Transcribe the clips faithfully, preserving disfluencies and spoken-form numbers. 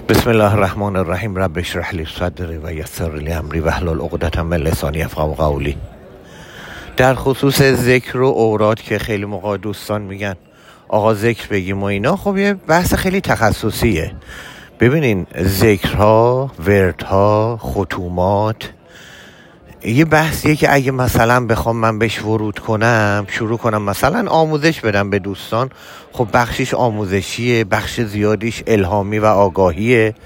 بسم الله الرحمن الرحیم. رب اشرح لی صدری و یسر لی امری واحلل عقدة من لسانی یفقهوا قولی. در خصوص ذکر و اوراد که خیلی موقع دوستان میگن آقا ذکر بگیم و اینا، خب یه بحث خیلی تخصصیه. ببینین ذکرها، وردها، ختومات یه بحثیه که اگه مثلا بخوام من بهش ورود کنم، شروع کنم مثلا آموزش بدم به دوستان، خب بخشش آموزشیه، بخش زیادیش الهامی و آگاهیه،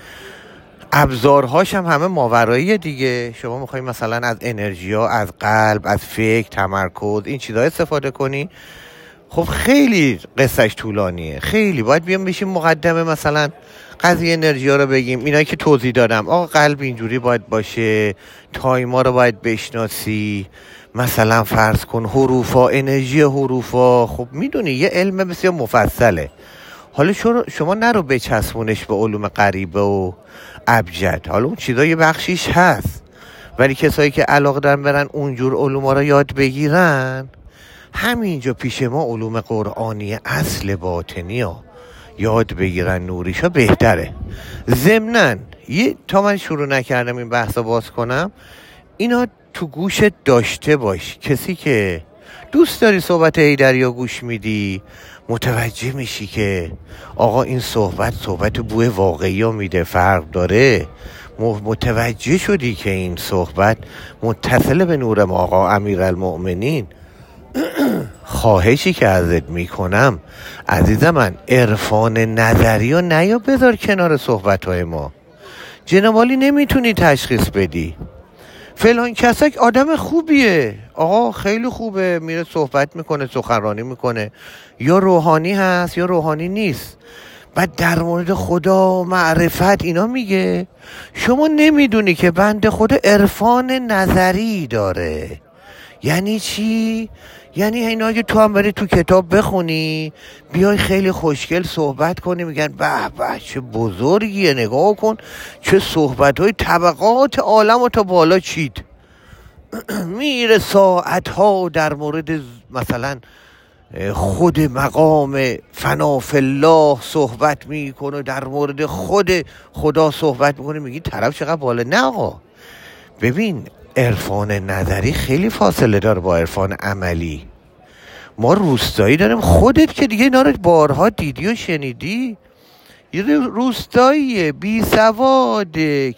ابزارهاش هم همه ماوراییه دیگه. شما میخوایی مثلا از انرژی ها، از قلب، از فکر، تمرکز، این چیزها استفاده کنی، خب خیلی قصهش طولانیه، خیلی باید بیام بشیم مقدمه مثلا قضیه انرژی ها رو بگیم، اینایی که توضیح دادم، آقا قلب اینجوری باید باشه، تایما رو باید بشناسی، مثلا فرض کن حروفا، انرژی حروفا، خب میدونی یه علم بسیار مفصله. حالا شما نرو بچسبونش به علوم غریبه و ابجد، حالا اون چیزا یه بخشیش هست، ولی کسایی که علاقه دارن برن اونجور علوم رو یاد بگیرن، همینجا پیش ما علوم قرآنی اصل باطنی ها یاد بگیرن، نوریشا بهتره. ضمناً یه تا من شروع نکردم این بحثا باز کنم، اینا تو گوشت داشته باش. کسی که دوست داری صحبت حیدریا گوش میدی، متوجه میشی که آقا این صحبت صحبت بوی واقعی ها میده، فرق داره، متوجه شدی که این صحبت متصل به نور ما آقا امیرالمؤمنین، خواهشی که ازت میکنم عزیز من، عرفان نظری و نیا بذار کنار صحبتهای ما. جنابالی نمیتونی تشخیص بدی فلان کسک آدم خوبیه، آقا خیلی خوبه، میره صحبت میکنه، سخنرانی میکنه، یا روحانی هست یا روحانی نیست، بعد در مورد خدا، معرفت اینا میگه، شما نمیدونی که بنده خدا عرفان نظری داره. یعنی چی؟ یعنی اینا اگه تو هم بری تو کتاب بخونی، بیای خیلی خوشگل صحبت کنی، میگن به به چه بزرگیه، نگاه کن چه صحبت‌های طبقات عالم و تا بالا چید. میره ساعت‌ها در مورد مثلا خود مقام فناف الله صحبت میکنه، در مورد خود خدا صحبت میکنه، میگی طرف چقدر بالا. نه آقا، ببین عرفان نظری خیلی فاصله داره با عرفان عملی. ما روستایی داریم، خودت که دیگه اینا رو بارها دیدی و شنیدی، یه روستایی بی سواد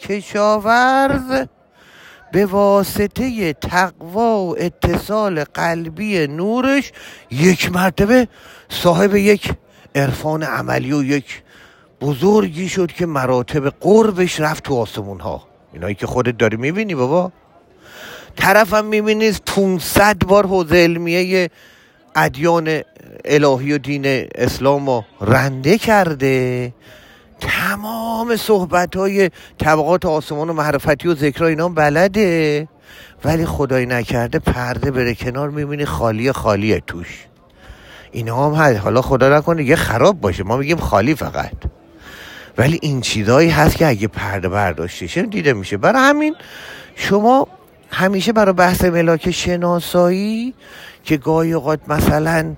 کشاورز به واسطه تقوا و اتصال قلبی نورش یک مرتبه صاحب یک عرفان عملی و یک بزرگی شد که مراتب قربش رفت تو آسمون ها. اینایی که خودت داری میبینی بابا، طرف هم میبینی پونصد بار حوزه علمیه ادیان الهی و دین اسلام رو رنده کرده، تمام صحبت‌های طبقات آسمان و معرفتی و ذکر اینا بلده، ولی خدای نکرده پرده بره کنار، میبینی خالی خالیه توش. اینا هم هست، حالا خدا نکنه یه خراب باشه، ما میگیم خالی فقط، ولی این چیزایی هست که اگه پرده برداشته شه دیده میشه. برای همین شما همیشه برای بحث ملاک شناسایی که گاهی اوقات مثلا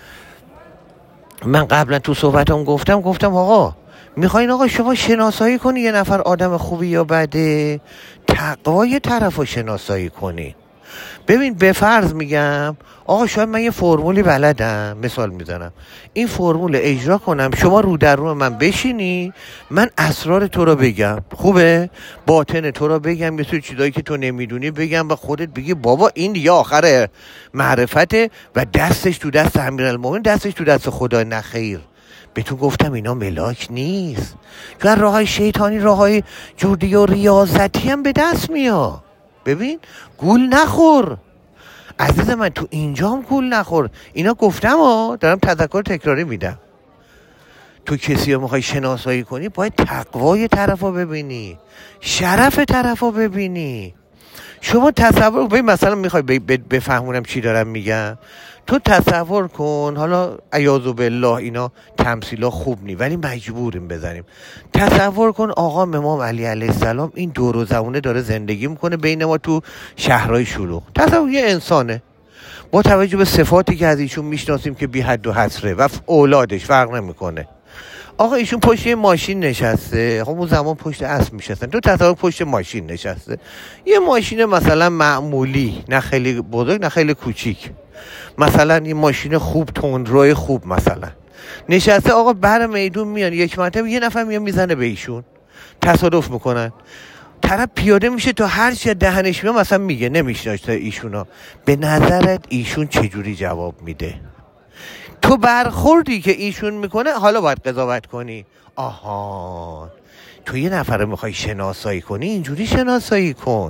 من قبلا تو صحبتام گفتم گفتم آقا میخواین آقا شما شناسایی کنی یه نفر آدم خوبی یا بده، تقوای طرف رو شناسایی کنی. ببین به فرض میگم آقا شاید من یه فرمولی بلدم، مثال میزنم، این فرمول اجرا کنم، شما رو در رو من بشینی، من اسرار تو رو بگم، خوبه؟ باطن تو رو بگم، مثل چیزایی که تو نمیدونی بگم و خودت بگی بابا این دیگه آخر معرفته و دستش تو دست امیرالمومنین، دستش تو دست خدا. نخیر، به تو گفتم اینا ملاک نیست، چون راه های شیطانی، راه های جوردی و ریاضتی هم به دست میاد. ببین گول نخور عزیز من، تو اینجا هم گول نخور. اینا گفتم ها، دارم تذکر تکراری میدم. تو کسی رو میخوای شناسایی کنی باید تقوای طرف رو ببینی، شرف طرف رو ببینی. شما تصور ببین، مثلا میخوای بفهمونم چی دارم میگم، تو تصور کن، حالا عیاذ بالله اینا تمثیلا خوب نی ولی مجبوریم بزنیم، تصور کن آقا امام علی علیه السلام این دور و زمونه داره زندگی میکنه بین ما تو شهرهای شلوغ. تصور یه انسانه با توجه به صفاتی که از ایشون میشناسیم که بی حد و حصره و اولادش فرق نمیکنه، آقا ایشون پشت ماشین نشسته، خب اون زمان پشت اسب میشستن، تو تصور پشت ماشین نشسته، یه ماشین مثلا معمولی، نه خیلی بزرگ نه خیلی کوچیک، مثلا این ماشین خوب تندروی خوب مثلا نشسته. آقا بر میدون میان، یک مرتبه یه نفر میاد میزنه به ایشون، تصادف میکنن، طرف پیاده میشه تا هر چی دهنش میاد مثلا میگه نمیشناسه ایشونا. به نظرت ایشون چجوری جواب میده؟ تو برخوردی که ایشون میکنه حالا باید قضاوت کنی. آها تو یه نفر رو میخوای شناسایی کنی، اینجوری شناسایی کن.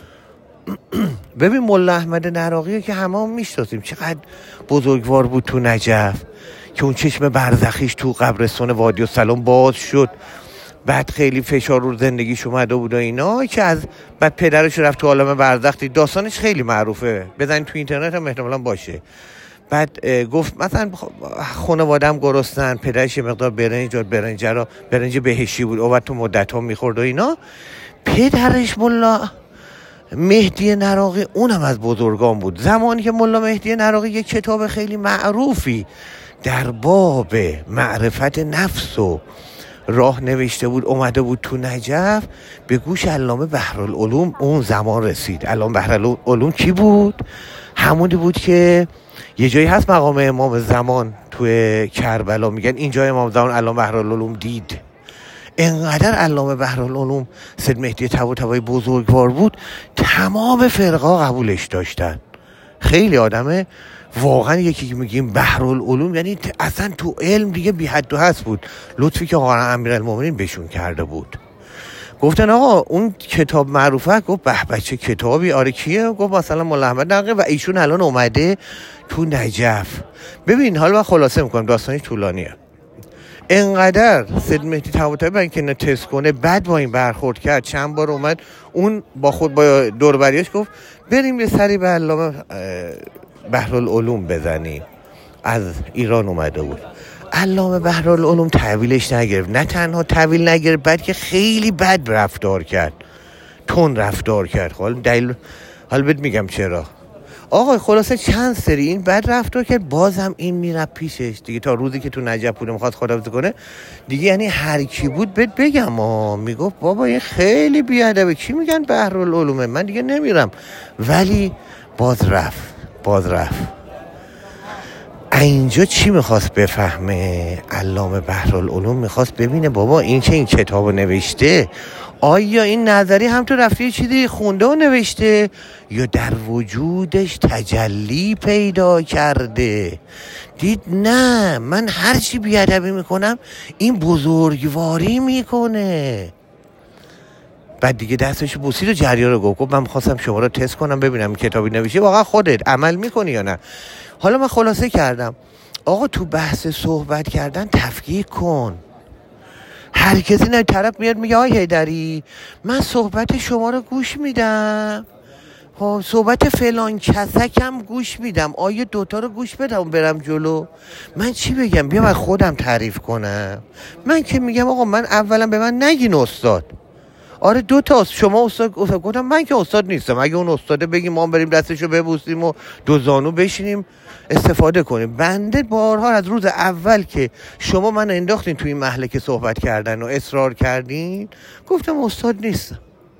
ببین ملا احمد نراقی که همه هم میشناسیم، چقدر بزرگوار بود تو نجف، که اون چشم برزخیش تو قبرستان وادی السلام باز شد، بعد خیلی فشار رو زندگیش اومده بود و اینا، که از بعد پدرش رفت تو عالم برزخ. داستانش خیلی معروفه، بزنید تو اینترنت هم احتمالاً باشه. بعد گفت مثلا خانواده‌ام گرسنن، پدرش یه مقدار برنج داد، برنج را برنج بهشتی بود، اومد تو مدت ها میخورد و اینا. پدرش ملا مهدی نراقی اونم از بزرگان بود. زمانی که ملا مهدی نراقی یک کتاب خیلی معروفی در باب معرفت نفس و راه نوشته بود، اومده بود تو نجف، به گوش علامه بحرالعلوم اون زمان رسید. علامه بحرالعلوم کی بود؟ همونی بود که یه جایی هست مقام امام زمان توی کربلا، میگن اینجا امام زمان علامه بحرالعلوم دید. انقدر علامه بحرالعلوم سید مهدی طباطبایی بزرگوار بود، تمام فرقا قبولش داشتن. خیلی آدمه واقعا، یکی که میگیم بحرالعلوم یعنی اصلا تو علم دیگه بی حد و حصر بود. لطفی که آقا امیرالمومنین بهشون کرده بود. گفتن آقا اون کتاب معروفه، گفت به بچه کتابی، آره کیه؟ گفت مثلا مولا احمد نراقی و ایشون الان اومده تو نجف. ببین حالا من خلاصه میکنم، داستانش طولانیه. انقدر سید مهدی طباطبایی برای اینکه تست کنه بعد با این برخورد کرد، چند بار اومد اون با خود با دوربریاش گفت بریم یه سری به علامه بحرالعلوم بزنیم، از ایران اومده بود. علامه بحرالعلوم تحویلش نگرفت، نه تنها تحویل نگرفت بلکه خیلی بد رفتار کرد، تون رفتار کرد. حالا دلیل حالا بهت میگم چرا. آقا خلاصه چند سری این بد رفتار کرد، بازم این میره پیشش دیگه، تا روزی که تو نجف بود میخواد خداحافظی کنه دیگه. یعنی هر کی بود بهت بگم ها، میگفت بابا این خیلی بیادبه، چی میگن بحرالعلومه، من دیگه نمیرم. ولی باز رفت باز رفت اینجا چی میخواست بفهمه؟ علامه بحرالعلوم میخواست ببینه بابا این که این کتابو نوشته، آیا این نظری هم تو رفته یه چیزی خونده و نوشته، یا در وجودش تجلی پیدا کرده؟ دید نه، من هر چی بیادبی میکنم این بزرگواری میکنه. بعد دیگه دستش بوسید و جریان رو گفت من خواستم شما رو تست کنم ببینم کتابی نوشته واقعا خودت عمل میکنی یا نه. حالا من خلاصه کردم آقا تو بحث صحبت کردن تفکیک کن. هر کسی نه طرف میاد میگه آی حیدری من صحبت شما رو گوش میدم، صحبت فلان کسکم گوش میدم، آیا دوتا رو گوش بدم برم جلو؟ من چی بگم؟ بیام از خودم تعریف کنم؟ من که میگم آقا من اولا به من نگین استاد. آره دو تا شما استاد استاد گفتم من که استاد نیستم، اگه اون استاده بگیم ما بریم دستشو ببوسیم و دو زانو بشینیم استفاده کنیم. بنده بارها از روز اول که شما من انداختین توی این محلکه صحبت کردن و اصرار کردین گفتم استاد نیستم.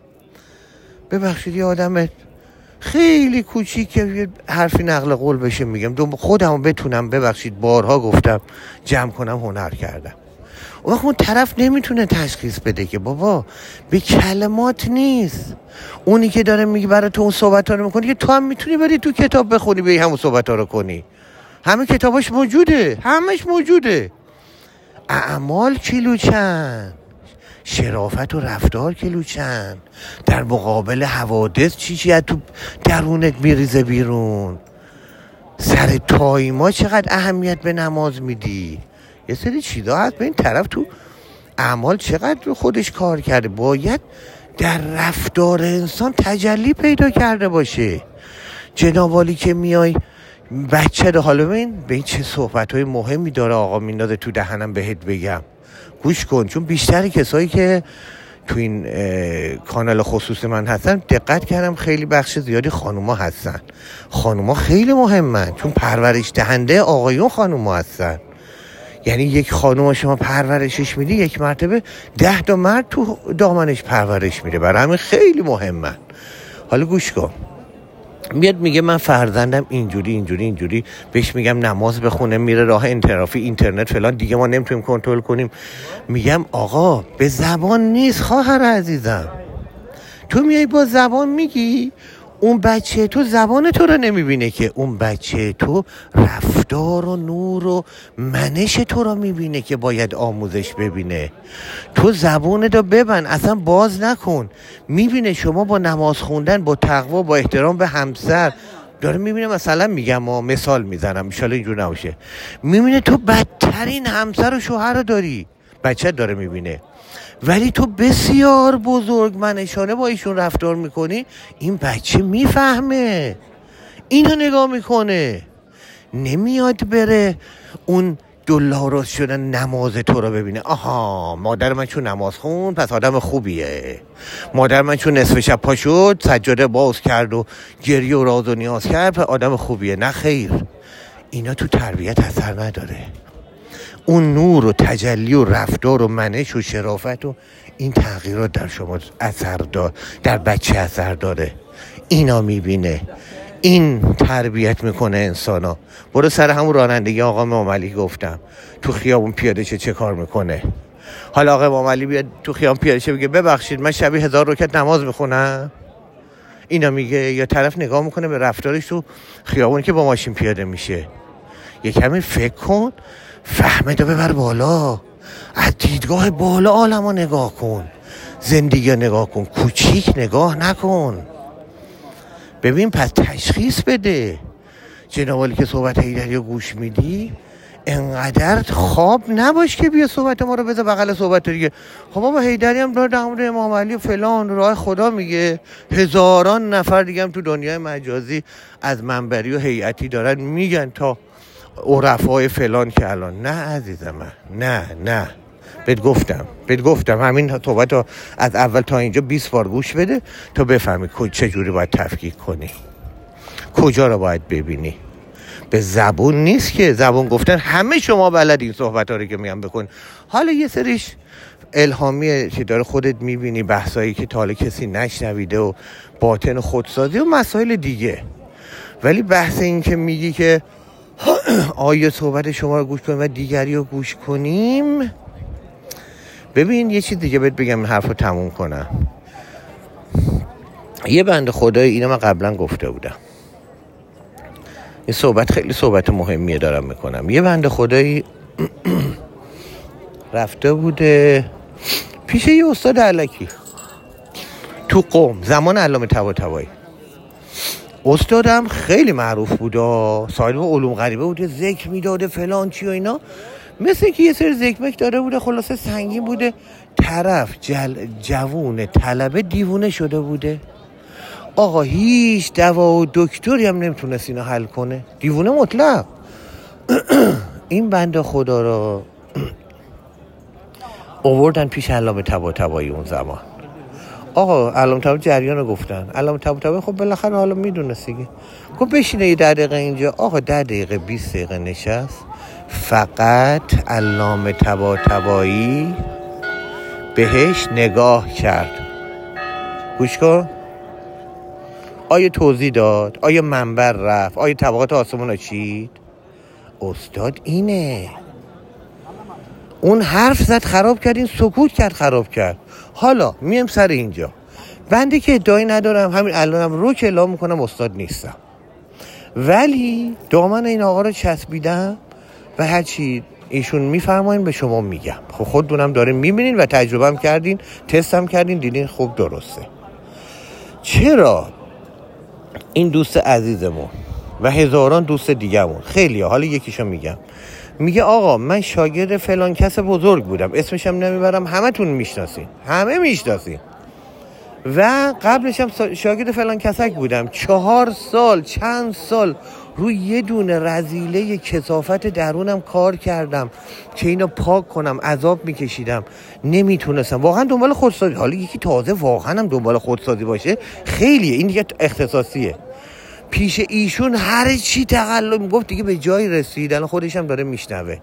ببخشید یه آدم خیلی کوچیکه حرفی نقل قول بشه میگم، دو خودمو بتونم ببخشید بارها گفتم جمع کنم هنر کردم. اون وقت اون طرف نمیتونه تشخیص بده که بابا به کلمات نیست. اونی که داره میگه برای تو اون صحبت ها رو میکنی که تو هم میتونی بری تو کتاب بخونی به همون صحبت ها رو کنی. همه کتاباش موجوده، همش موجوده. اعمال کیلوچند، شرافت و رفتار کیلوچند، در مقابل حوادث چی چی از تو درونت میریزه بیرون. سر تایما چقدر اهمیت به نماز میدی. یه سری چیزا هست به این طرف تو اعمال چقدر خودش کار کرده. باید در رفتار انسان تجلی پیدا کرده باشه. جنابالی که میای بچه ده، حالا ببین به این چه صحبت‌های مهمی داره آقا میندازه تو دهنم بهت بگم، گوش کن. چون بیشتر کسایی که تو این کانال خصوصی من هستن دقت کردم خیلی بخش زیادی خانوما هستن. خانوما خیلی مهمن چون پرورش دهنده آقایون خانوما هستن. یعنی یک خانوم شما پرورشش میدی، یک مرتبه ده تا مرد تو دامنش پرورش میده. برای همین خیلی مهمن. حالا گوش کن، میاد میگه من فرزندم اینجوری اینجوری اینجوری، بهش میگم نماز بخونه، میره راه انحرافی اینترنت فلان، دیگه ما نمیتونیم کنترل کنیم. میگم آقا به زبان نیست خواهر عزیزم، تو میای با زبان میگی، اون بچه تو زبان تو رو نمیبینه که، اون بچه تو رفتار و نور و منش تو رو میبینه که باید آموزش ببینه. تو زبان تو ببند، اصلا باز نکن. میبینه شما با نماز خوندن، با تقوا، با احترام به همسر، داره میبینه، مثلا میگم و مثال میزنم انشالله اینجور نباشه، میبینه تو بدترین همسر و شوهر رو داری، بچه داره میبینه، ولی تو بسیار بزرگ منشانه با ایشون رفتار میکنی، این بچه میفهمه، اینو نگاه میکنه، نمیاد بره اون دلارس شدن نماز تو رو ببینه. آها مادر من چون نماز خون پس آدم خوبیه، مادر من چون نصف شب پا شد سجاده باز کرد و گریه و راز و نیاز کرد پس آدم خوبیه. نه خیر، اینا تو تربیت اثر نداره. اون نور و تجلی و رفتار و منش و شرافت و این تغییرات در شما اثر داره، در بچه اثر داره. اینا میبینه، این تربیت میکنه انسانا. برو سر همون رانندگی آقا امام علی گفتم، تو خیابون پیاده چه چه کار میکنه. حالا آقا امام علی بیاد تو خیابون پیاده چه بگه ببخشید من شبی هزار رکعت نماز میخونم، اینا میگه؟ یا طرف نگاه میکنه به رفتارش تو خیابون که با ماشین پیاده میشه. یه کمی فکر کن، فهمتو ببر بالا، از دیدگاه بالا عالمو نگاه کن، زندگی نگاه کن، کوچیک نگاه نکن. ببین پس تشخیص بده. جناب عالی که صحبت حیدری رو گوش میدی، انقدر خواب نباش که بیا صحبت ما رو بذار بغل صحبت دیگه. خب بابا حیدری هم داره در مورد امام علی و فلان راه خدا میگه، هزاران نفر دیگه هم تو دنیای مجازی از منبری و هیئتی دارن میگن تا عرفای فلان که الان. نه عزیزم من، نه نه بهت گفتم بهت گفتم همین صحبت رو از اول تا اینجا بیست بار گوش بده تا بفهمی چه جوری باید تفکیک کنی، کجا رو باید ببینی. به زبون نیست که، زبون گفتن همه شما بلد این صحبت ها رو که میگم بکن. حالا یه سریش الهامیه که داره خودت میبینی، بحثایی که تا حالا کسی نشنویده و باطن خودسازی و مسائل دیگه. ولی بحث این که میگی که آیا صحبت شما رو گوش کنیم و دیگری رو گوش کنیم، ببین یه چیز دیگه بهت بگم، حرف رو تموم کنم. یه بنده خدای، اینو من قبلا گفته بودم، این صحبت خیلی صحبت مهمیه دارم میکنم. یه بنده خدایی رفته بوده پیش یه استاد علکی تو قم، زمان علامه طباطبایی. استادم خیلی معروف بوده، صاحب علوم غریبه بوده، ذکر میداده فلان چی و اینا، مثل که یه سری ذکر داده بوده، خلاصه سنگین بوده. طرف جل جوون طلبه دیوونه شده بوده. آقا هیچ دوا و دکتری هم نمیتونست اینو حل کنه، دیوونه مطلق. این بنده خدا رو آوردن پیش علامه طباطبایی اون زمان. آقا علامه طباطبایی جریان رو گفتن، علامه طباطبایی خب بالاخره حالا میدونست دیگه، گفت بشینه یه ده دقیقه اینجا. آقا ده دقیقه بیست دقیقه نشست، فقط علامه طباطبایی بهش نگاه کرد. گوش کن، آیا توضیح داد؟ آیا منبر رفت؟ آیا طبقات آسمون رو چید؟ استاد اینه. اون حرف زد خراب کرد، این سکوت کرد خراب کرد. حالا میم سر اینجا، بنده که ادعایی ندارم، همین الانم رو که اعلام میکنم استاد نیستم، ولی دامن این آقا رو چسبیدم و هرچی ایشون میفرماین به شما میگم. خب خودتونم دارین میبینین و تجربه هم کردین، تست هم کردین، دیدین خوب درسته. چرا این دوست عزیزمون و هزاران دوست دیگه‌مون، خیلی ها، حالا یکیشو میگم، میگه آقا من شاگرد فلان کس بزرگ بودم، اسمشم نمیبرم، همه تون میشناسین، همه میشناسین، و قبلش هم شاگرد فلان کسک بودم، چهار سال چند سال روی یه دونه رذیله کثافت درونم کار کردم که اینو پاک کنم، عذاب میکشیدم، نمیتونستم، واقعا دنبال خودسازی. حالا یکی تازه واقعا هم دنبال خودسازی باشه خیلیه، این دیگه اختصاصیه. پیش ایشون هر چی تقلب میگفت دیگه به جای رسید، الان خودش هم داره میشنوه.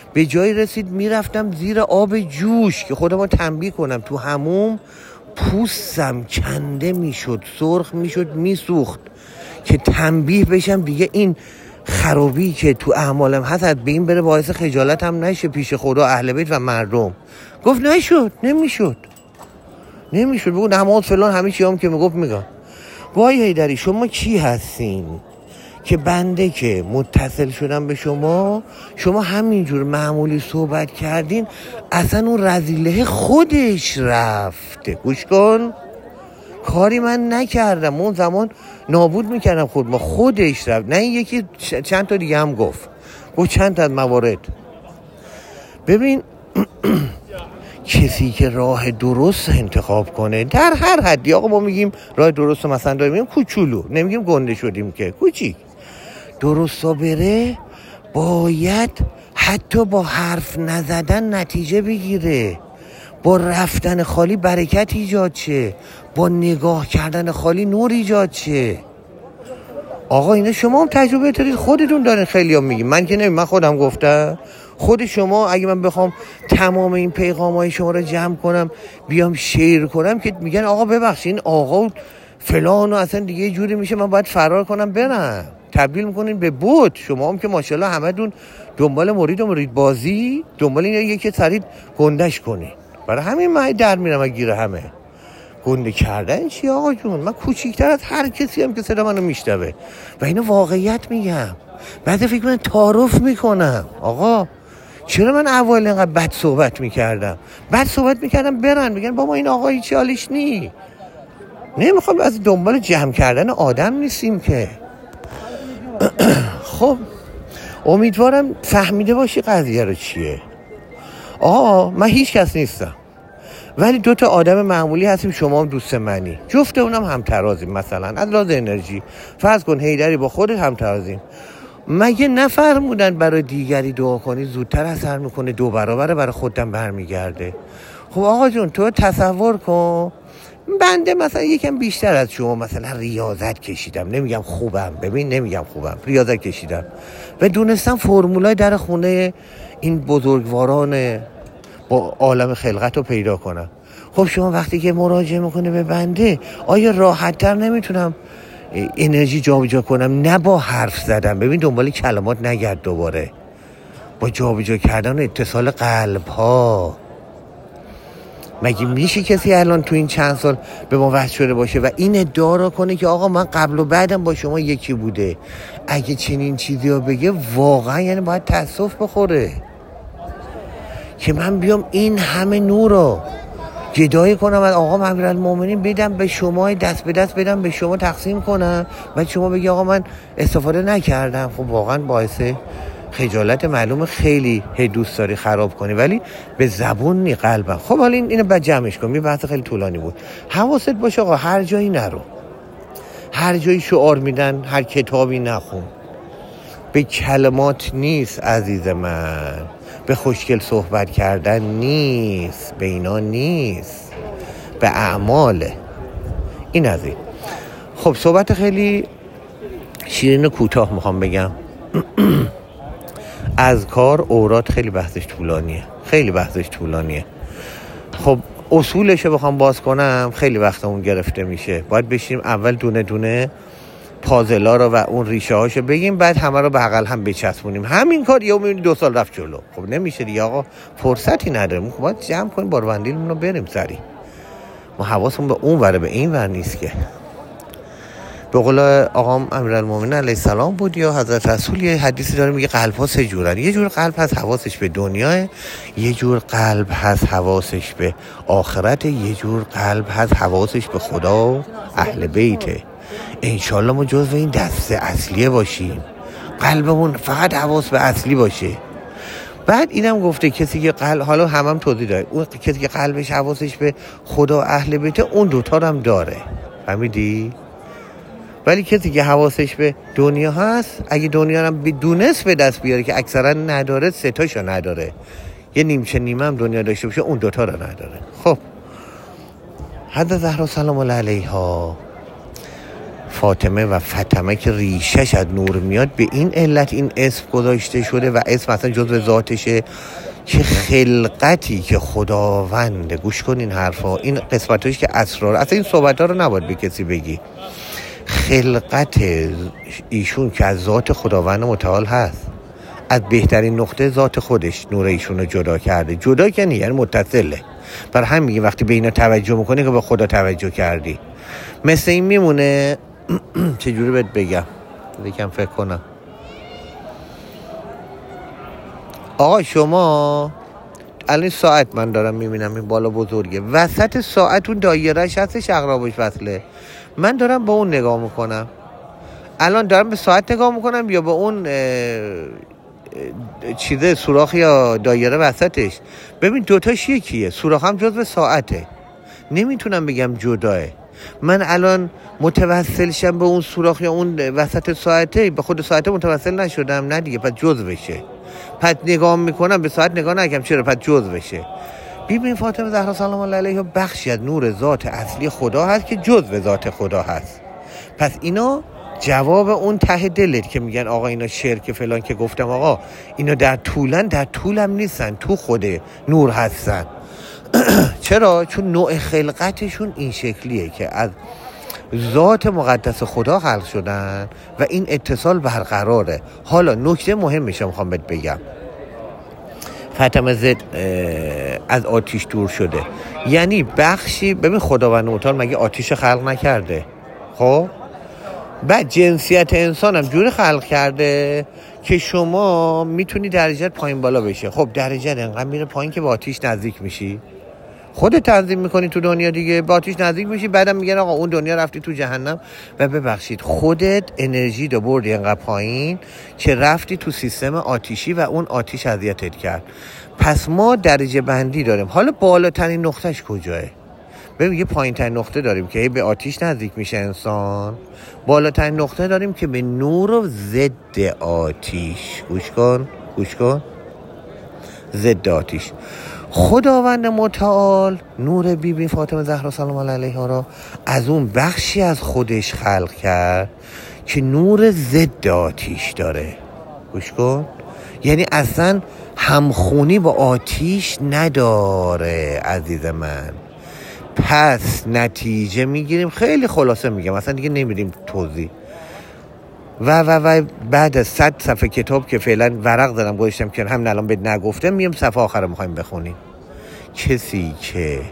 به جایی رسید میرفتم زیر آب جوش که خودم رو تنبیه کنم. تو حموم پوستم کنده میشد، سرخ میشد، میسوخت که تنبیه بشم دیگه این خرابی که تو اعمالم هست به این بره باعث خجالتم نشه پیش خدا، اهل بیت و مردم. گفت نشد، نمیشد نمیشد بگو نماز فلان همه چی هم که میگفت میگم. وای حیدری شما کی هستین که بنده که متصل شدم به شما، شما همینجور معمولی صحبت کردین اصلا اون رذیله خودش رفته. گوش کن، کاری من نکردم، اون زمان نابود میکردم خود ما، خودش رفت. نه این یکی چند تا دیگه هم گفت گفت چند تا موارد. ببین کسی که راه درست انتخاب کنه در هر حدی، آقا ما میگیم راه درست مثلا داریم میگیم کوچولو، نمیگیم گنده شدیم که کوچیک، درستا بره، باید حتی با حرف نزدن نتیجه بگیره، با رفتن خالی برکت ایجاد شه، با نگاه کردن خالی نور ایجاد شه. آقا اینا شما هم تجربه دارید، خودتون دارین. خیلی هم میگیم، من که نمیم، من خودم گفتم. خود شما اگه من بخوام تمام این پیغام های شما رو جمع کنم بیام شیر کنم که میگن آقا ببخشید این آقا فلان و اصلا دیگه یه جوری میشه من باید فرار کنم برم، تبدیل میکنین به بوت. شما هم که ماشاءالله همتون دنبال مرید و مرید بازی، دنبال این یکی سرید گندش کنی. برای همین من در میرم گیر همه. گنده کردن چی آقا جون؟ من کوچیکتر از هر کسی هم که صدا منو میشنوه و اینو واقعیت میگم. بعد فکر من تعارف میکنم. آقا چرا من اول اینقدر بد صحبت میکردم؟ بد صحبت میکردم برن بگن بابا این آقا هیچی حالش نی. نمیخوام از دنبال جمع کردن آدم نیستیم که. خب امیدوارم فهمیده باشی قضیه رو چیه. آقا من هیچ کس نیستم، ولی دو تا آدم معمولی هستیم، شما هم دوست منی، جفت اونم همترازیم. مثلا از لحاظ انرژی فرض کن حیدری با خودت همترازیم. مگه نفرمودن برای دیگری دعا کنی زودتر اثر میکنه، دو برابر برای خودم برمیگرده؟ خب آقا جون تو تصور کن بنده مثلا یکم بیشتر از شما مثلا ریاضت کشیدم، نمیگم خوبم، ببین نمیگم خوبم، ریاضت کشیدم و دونستم فرمولای در خونه این بزرگواران با عالم خلقت رو پیدا کنم. خب شما وقتی که مراجعه میکنه به بنده، آیا راحت تر نمیتونم انرژی جابجا کنم؟ نه با حرف زدم، ببین دنبال کلمات نگرد، دوباره با جابجا کردن و اتصال قلب ها. مگه میشه کسی الان تو این چند سال به ما وصل شده باشه و این ادعا را کنه که آقا من قبل و بعدم با شما یکی بوده؟ اگه چنین چیزی رو بگه واقعا یعنی باید تأسف بخوره که من بیام این همه نور رو جدایی کنم از آقا امیرالمومنین بدم به شما، دست به دست بدم به شما تقسیم کنم و شما بگی آقا من استفاده نکردم. خب واقعا باعث خجالت. معلومه خیلی هی دوست داری خراب کنی ولی به زبون نی قلبم. خب حالا این اینو بعد جمعش کن، این بحث خیلی طولانی بود. حواست باشه آقا هر جایی نرو، هر جایی شعار میدن هر کتابی نخون. به کلمات نیست عزیز من، به خوشگل صحبت کردن نیست، به اینا نیست، به اعماله. این از این. خب صحبت خیلی شیرین کوتاه میخوام بگم. از کار اوراد خیلی بحثش طولانیه، خیلی بحثش طولانیه. خب اصولشو بخوام باز کنم خیلی وقتمون گرفته میشه. باید بشیم اول دونه دونه پازلا رو و اون ریشه هاشو بگیم، بعد همه رو بغل هم بچسبونیم. همین کار یهو میبینی دو سال رفت جلو. خب نمیشه دیگه آقا، فرصتی نداریم. خب باید جمع کنیم باروندیلمون رو بریم سری. ما حواسمون به اون وره به این ور نیست که. به قول آقام امیرالمومنین علیه السلام بود یا حضرت رسول یه حدیثی داره میگه قلب ها سه جورن. یه جور قلب هست حواسش به دنیا، یه جور قلب هست حواسش به آخرت، یه جور قلب هست حواسش به خدا و اهل بیته. انشالله ما جزو این دسته اصلیه باشیم، قلبمون فقط حواس به اصلی باشه. بعد اینم گفته کسی که قلب، حالا هم هم توضیح داره، اون کسی که قلبش حواسش به خدا اهل بیته اون دوتا رو هم داره، فهمیدی؟ ولی کسی که حواسش به دنیا هست، اگه دنیا رو بدونست به دست بیاره که اکثرا نداره، سه تاشو نداره، یه نیمچه نیمه هم دنیا داشته باشه اون دوتا رو نداره. خب حضرت زهرا سلام الله علیها فاطمه و فاطمه که ریشش از نور میاد، به این علت این اسم گذاشته شده و اسم اصلا جزء ذاتشه که خلقتی که خداوند، گوش کن این حرفا، این قسمتش که اسرار، اصلا این صحبت ها رو نباید به کسی بگی، خلقت ایشون که از ذات خداوند متعال هست، از بهترین نقطه ذات خودش نور ایشون رو جدا کرده. جدا کنی یعنی متصله. بر هم میگه وقتی به اینا توجه میکنی که به خدا توجه کردی. مثل این میمونه چجوری بهت بگم، یکم فکر کنم. آقا شما الان ساعت من دارم میبینم این بالا بزرگه، وسط ساعت اون دایرهش هستش اقرابش وصله، من دارم با اون نگاه میکنم. الان دارم به ساعت نگاه میکنم یا به اون چیزه سوراخ یا دایره وسطش؟ ببین دوتاش یکیه، سوراخ هم جزو ساعته، نمیتونم بگم جداه. من الان متوسل شم به اون سوراخ یا اون وسط ساعته، به خود ساعته متوسل نشدم، نه دیگه، پس جزو بشه. پس نگاه میکنم به ساعت نگاه نکنم، چرا؟ پس جزو بشه. ببین فاطمه زهرا سلام الله علیها بخشی از نور ذات اصلی خدا هست که جزو ذات خدا هست. پس اینا جواب اون ته دلت که میگن آقا اینا شرک فلان، که گفتم آقا اینا در طولن، در طولم نیستن، تو خود نور هستن. چرا؟ چون نوع خلقتشون این شکلیه که از ذات مقدس خدا خلق شدن و این اتصال برقراره. حالا نکته مهمش میخوام بهت بگم، فاطمه زد از آتیش دور شده، یعنی بخشی، ببین خداوند متعال مگه آتیش خلق نکرده؟ خب بعد جنسیت انسان هم جوری خلق کرده که شما میتونی درجت پایین بالا بشه. خب درجت انقدر میره پایین که با آتیش نزدیک میشی، خودت تنظیم میکنی تو دنیا دیگه، با آتیش نزدیک میشی، بعدم میگن آقا اون دنیا رفتی تو جهنم. و ببخشید خودت انرژی دو بردی انقدر پایین که رفتی تو سیستم آتیشی و اون آتیش اذیتت کرد. پس ما درجه بندی داریم. حالا بالاترین نقطهش کجاه؟ ببین یه پایین ترین نقطه داریم که به آتیش نزدیک میشه انسان، بالاترین نقطه داریم که به نور و ضد آتیش، گوش کن گوش کن ضد آتیش. خداوند متعال نور بی بی فاطمه زهرا سلام الله علیها را از اون بخشی از خودش خلق کرد که نور ضد آتیش داره. گوش کن، یعنی اصلا همخونی با آتیش نداره عزیز من. پس نتیجه میگیریم، خیلی خلاصه میگم اصلا دیگه نمیریم توضیح، و و و بعد از صد صفحه کتاب که فعلا ورق دارم گذاشتم که همین الان بهت نگفتم، میام صفحه آخر میخوایم بخونیم. کسی که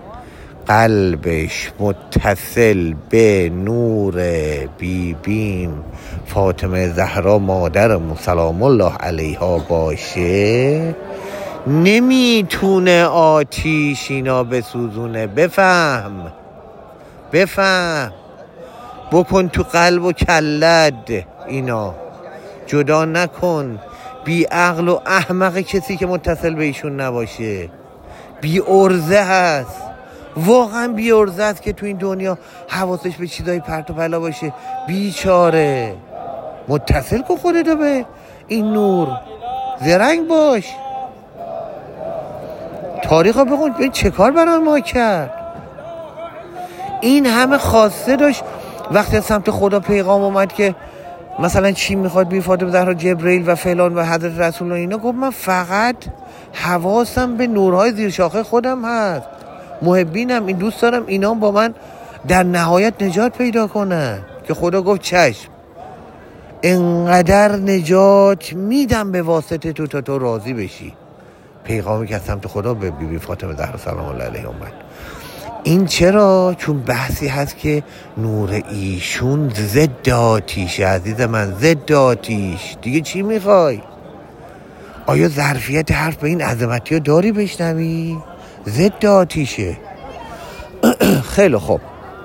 قلبش متصل به نور بی بیم فاطمه زهرا مادرمون سلام الله علیها باشه، نمیتونه آتیش اینا بسوزونه. بفهم بفهم بکن تو قلب و کلد، اینا جدا نکن. بی عقل و احمق کسی که متصل به ایشون نباشه، بی ارزه هست، واقعا بی ارزه هست که تو این دنیا حواسش به چیزای پرت و پلا باشه. بیچاره، متصل کن خودتو به این نور، زرنگ باش. تاریخ رو بخون ببین چه کار برای ما کرد. این همه خواسته داشت وقتی از سمت خدا پیغام اومد که مثلا چی میخواد بی فاطمه زهرا، جبرئیل و فلان و حضرت رسول الله، اینا گفت من فقط حواسم به نورهای زیر شاخه خودم هست، محبینم، این دوست دارم اینا با من در نهایت نجات پیدا کنن. که خدا گفت چشم، انقدر نجات میدم به واسطه تو تا تو راضی بشی. پیغامی که از سمت خدا به بی بی فاطمه زهرا سلام الله علیها اومد. این چرا؟ چون بحثی هست که نور ایشون ضد آتیش عزیز من، ضد آتیش. دیگه چی میخوای؟ آیا ظرفیت حرف به این عظمتی ها داری بشنوی؟ ضد آتیشه. خیلی خوب،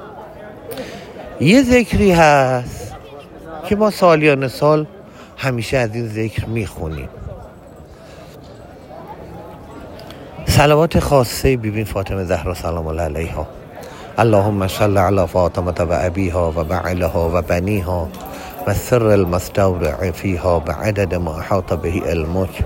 یه ذکری هست که ما سالیان سال همیشه از این ذکر میخونیم، صلوات خاصه بی بی فاطمه زهرا سلام الله علیها. اللهم صل علی فاطمه و ابیها و بعلها و بنیها و سر المستودع فیها بعدد ما احاط به علمک.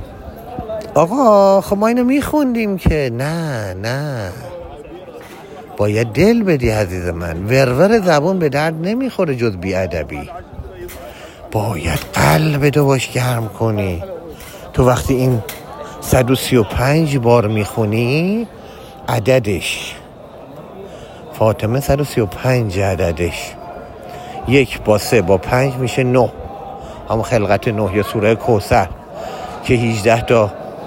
آقا خب ما اینو میخوندیم که نه نه باید دل بدی عزیز من. ورور زبون به درد نمیخوره جز بیادبی. باید قلب تو باش گرم کنی. تو وقتی این صد و سی و پنج بار میخونی عددش فاطمه صد و سی و پنج عددش یک با سه با پنج میشه نه، همون خلقت نه یا سوره کوثر که هجده تا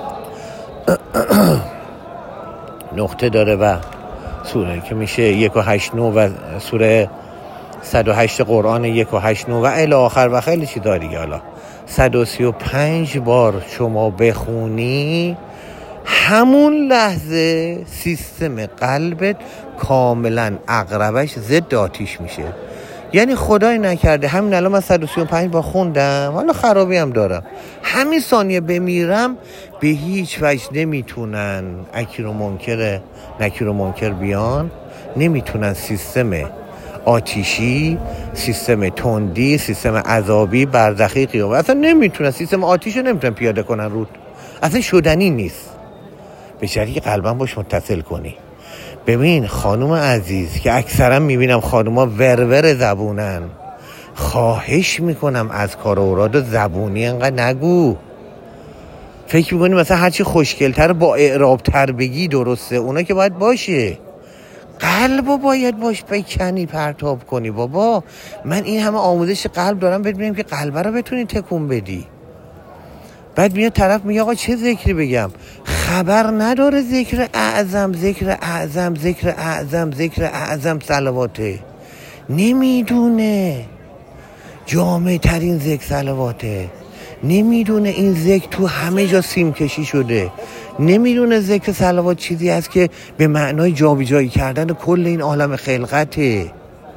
نقطه داره و سوره که میشه یک و هشت نو و سوره صد و هشت قرآن یک و هشت نو و الی آخر و خیلی چی داری. حالا صد و سی و پنج بار شما بخونی همون لحظه سیستم قلبت کاملا عقربش ضد آتیش میشه. یعنی خدای نکرده همین الان من صد و سی و پنج بار خوندم، حالا خرابی هم دارم، همین ثانیه بمیرم به هیچ وجه نمیتونن اکیر و منکر نکیر و منکر بیان، نمیتونن سیستم آتیشی، سیستم تندی، سیستم عذابی برزخی قیامت اصلا نمیتونن، سیستم آتیشو نمیتونن پیاده کنن رود، اصلا شدنی نیست. به شرطی قلبم باش متصل کنی. ببین خانوم عزیز که اکثرا میبینم خانوما ورور زبونن، خواهش میکنم از کار اوراد و زبونی انقدر نگو. فکر میکنی مثلا هرچی خوشگلتر با اعرابتر بگی درسته، اونا که باید باشه. قلبو باید باش بکنی پرتاب کنی. بابا من این همه آموزش قلب دارم بهت میگم که قلبه رو بتونی تکون بدی. بعد میاد طرف میگه آقا چه ذکری بگم؟ خبر نداره ذکر اعظم ذکر اعظم ذکر اعظم ذکر اعظم صلواته، نمیدونه جامع ترین ذکر صلواته، نمیدونه این ذکر تو همه جا سیم کشی شده، نمیدونه ذکر صلوات چیزی است که به معنای جابجایی کردن کل این عالم خلقته.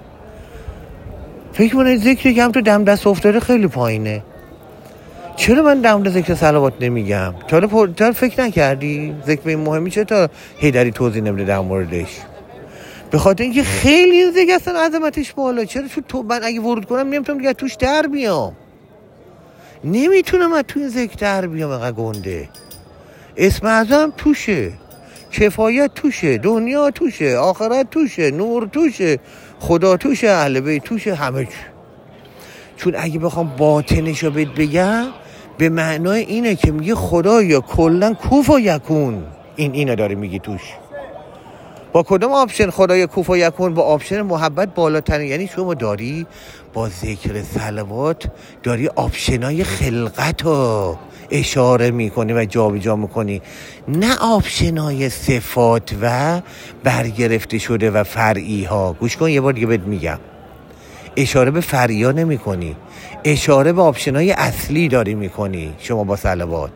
فکر کنه ذکری که هم تو دم دست افتاده خیلی پایینه. چرا من در مورد ذکر صلوات نمیگم؟ تا حالا فکر نکردی ذکر به این مهمی؟ چرا تا هیدری توضیح نمیده در موردش؟ به خاطر اینکه خیلی این ذکر اصلا عظمتش بالا. چرا چون تو من اگه ورود کنم نمیتونم دیگه توش در بیام، نمیتونم از توی این ذکر در بیام. اینقدر گنده. اسم اعظم توشه، کفایت توشه، دنیا توشه، آخرت توشه، نور توشه، خدا توشه، اهل بیت توشه، همه چی. چون اگه بخوام باطنشو بهت بگم به معنای اینه که میگه خدا یا کلن کوف و یکون، این اینو داره میگی توش. با کدوم آپشن خدای کوف و یکون؟ با آپشن محبت بالاتر. یعنی شما داری با ذکر صلوات داری آپشنای خلقت رو اشاره میکنی و جا به جا میکنی، نه آپشنای صفات و برگرفته شده و فرعی ها. گوش کن یه بار دیگه بهت میگم، اشاره به فرعی ها نمی کنی، اشاره به آپشنای اصلی داری میکنی شما با صلوات.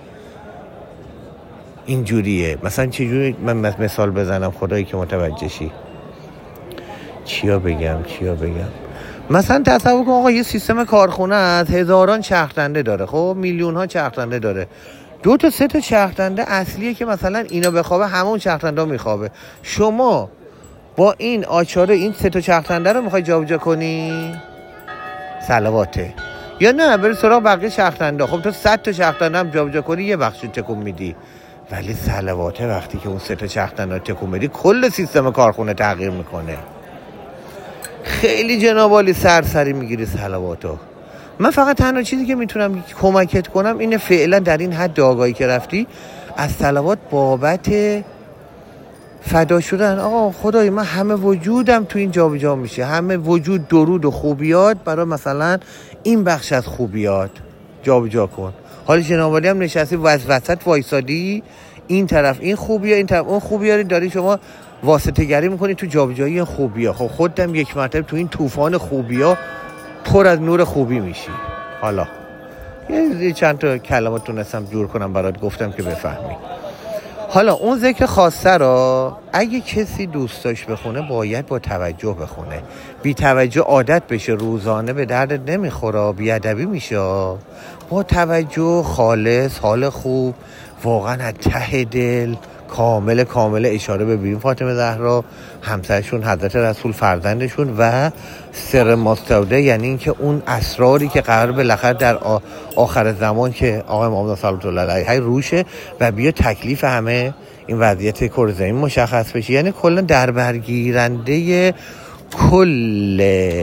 اینجوریه. مثلا چجوری من مثال بزنم خدایی که متوجه شی؟ چیا بگم چیا بگم مثلا تصور کن آقا یه سیستم کارخونه از هزاران چرخدنده داره، خب میلیون ها چرخدنده داره. دو تا سه تا چرخدنده اصلیه که مثلا اینا بخوابه همون چرخدنده میخوابه. شما با این آچاره این سه تا چرخدنده رو میخوای جابجا کنی؟ صلواته. یا نه بری سراغ بقیه چرخدنده. خب تو صد تا چرخدنده هم جابجا کنی یه بخشی تکون میدی، ولی صلواته وقتی که اون سه تا چرخدنده تکون بدی کل سیستم کارخونه تغییر میکنه. خیلی جنابالی سرسری میگیری صلواتو. من فقط تنها چیزی که میتونم کمکت کنم اینه فعلا در این حد آگاهی که رفتی از صلوات بابت فدا شدن. آقا خدای من همه وجودم تو این جا به جا میشه، همه وجود درود و خوبیات برای مثلا این بخش از خوبیات جا به جا کن. حالا جنابالی هم نشستی وسط وایسادی، این طرف این خوبیه این طرف اون خوبیه داری شما واسطه گری میکنی تو جابجایی این خوبی‌ها. خب خودم یک مرتبه تو این طوفان خوبی‌ها پر از نور خوبی میشی. حالا یه چند تا کلمات تونستم جور کنم برات گفتم که بفهمی. حالا اون ذکر خاصه را اگه کسی دوست داشت بخونه باید با توجه بخونه. بی توجه عادت بشه روزانه به درد نمیخوره، بی ادبی میشه. با توجه خالص حال خوب واقعا از ته دل کامل کامل اشاره به بیبی فاطمه زهرا، همسرشون حضرت رسول، فرزندشون و سر مستوده، یعنی اینکه اون اسراری که قرار بالاخره در آخر زمان که آقای محمد صلی الله علیه و روشه و بیا تکلیف همه این وضعیت کره زمین مشخص بشه، یعنی کلا در برگیرنده کل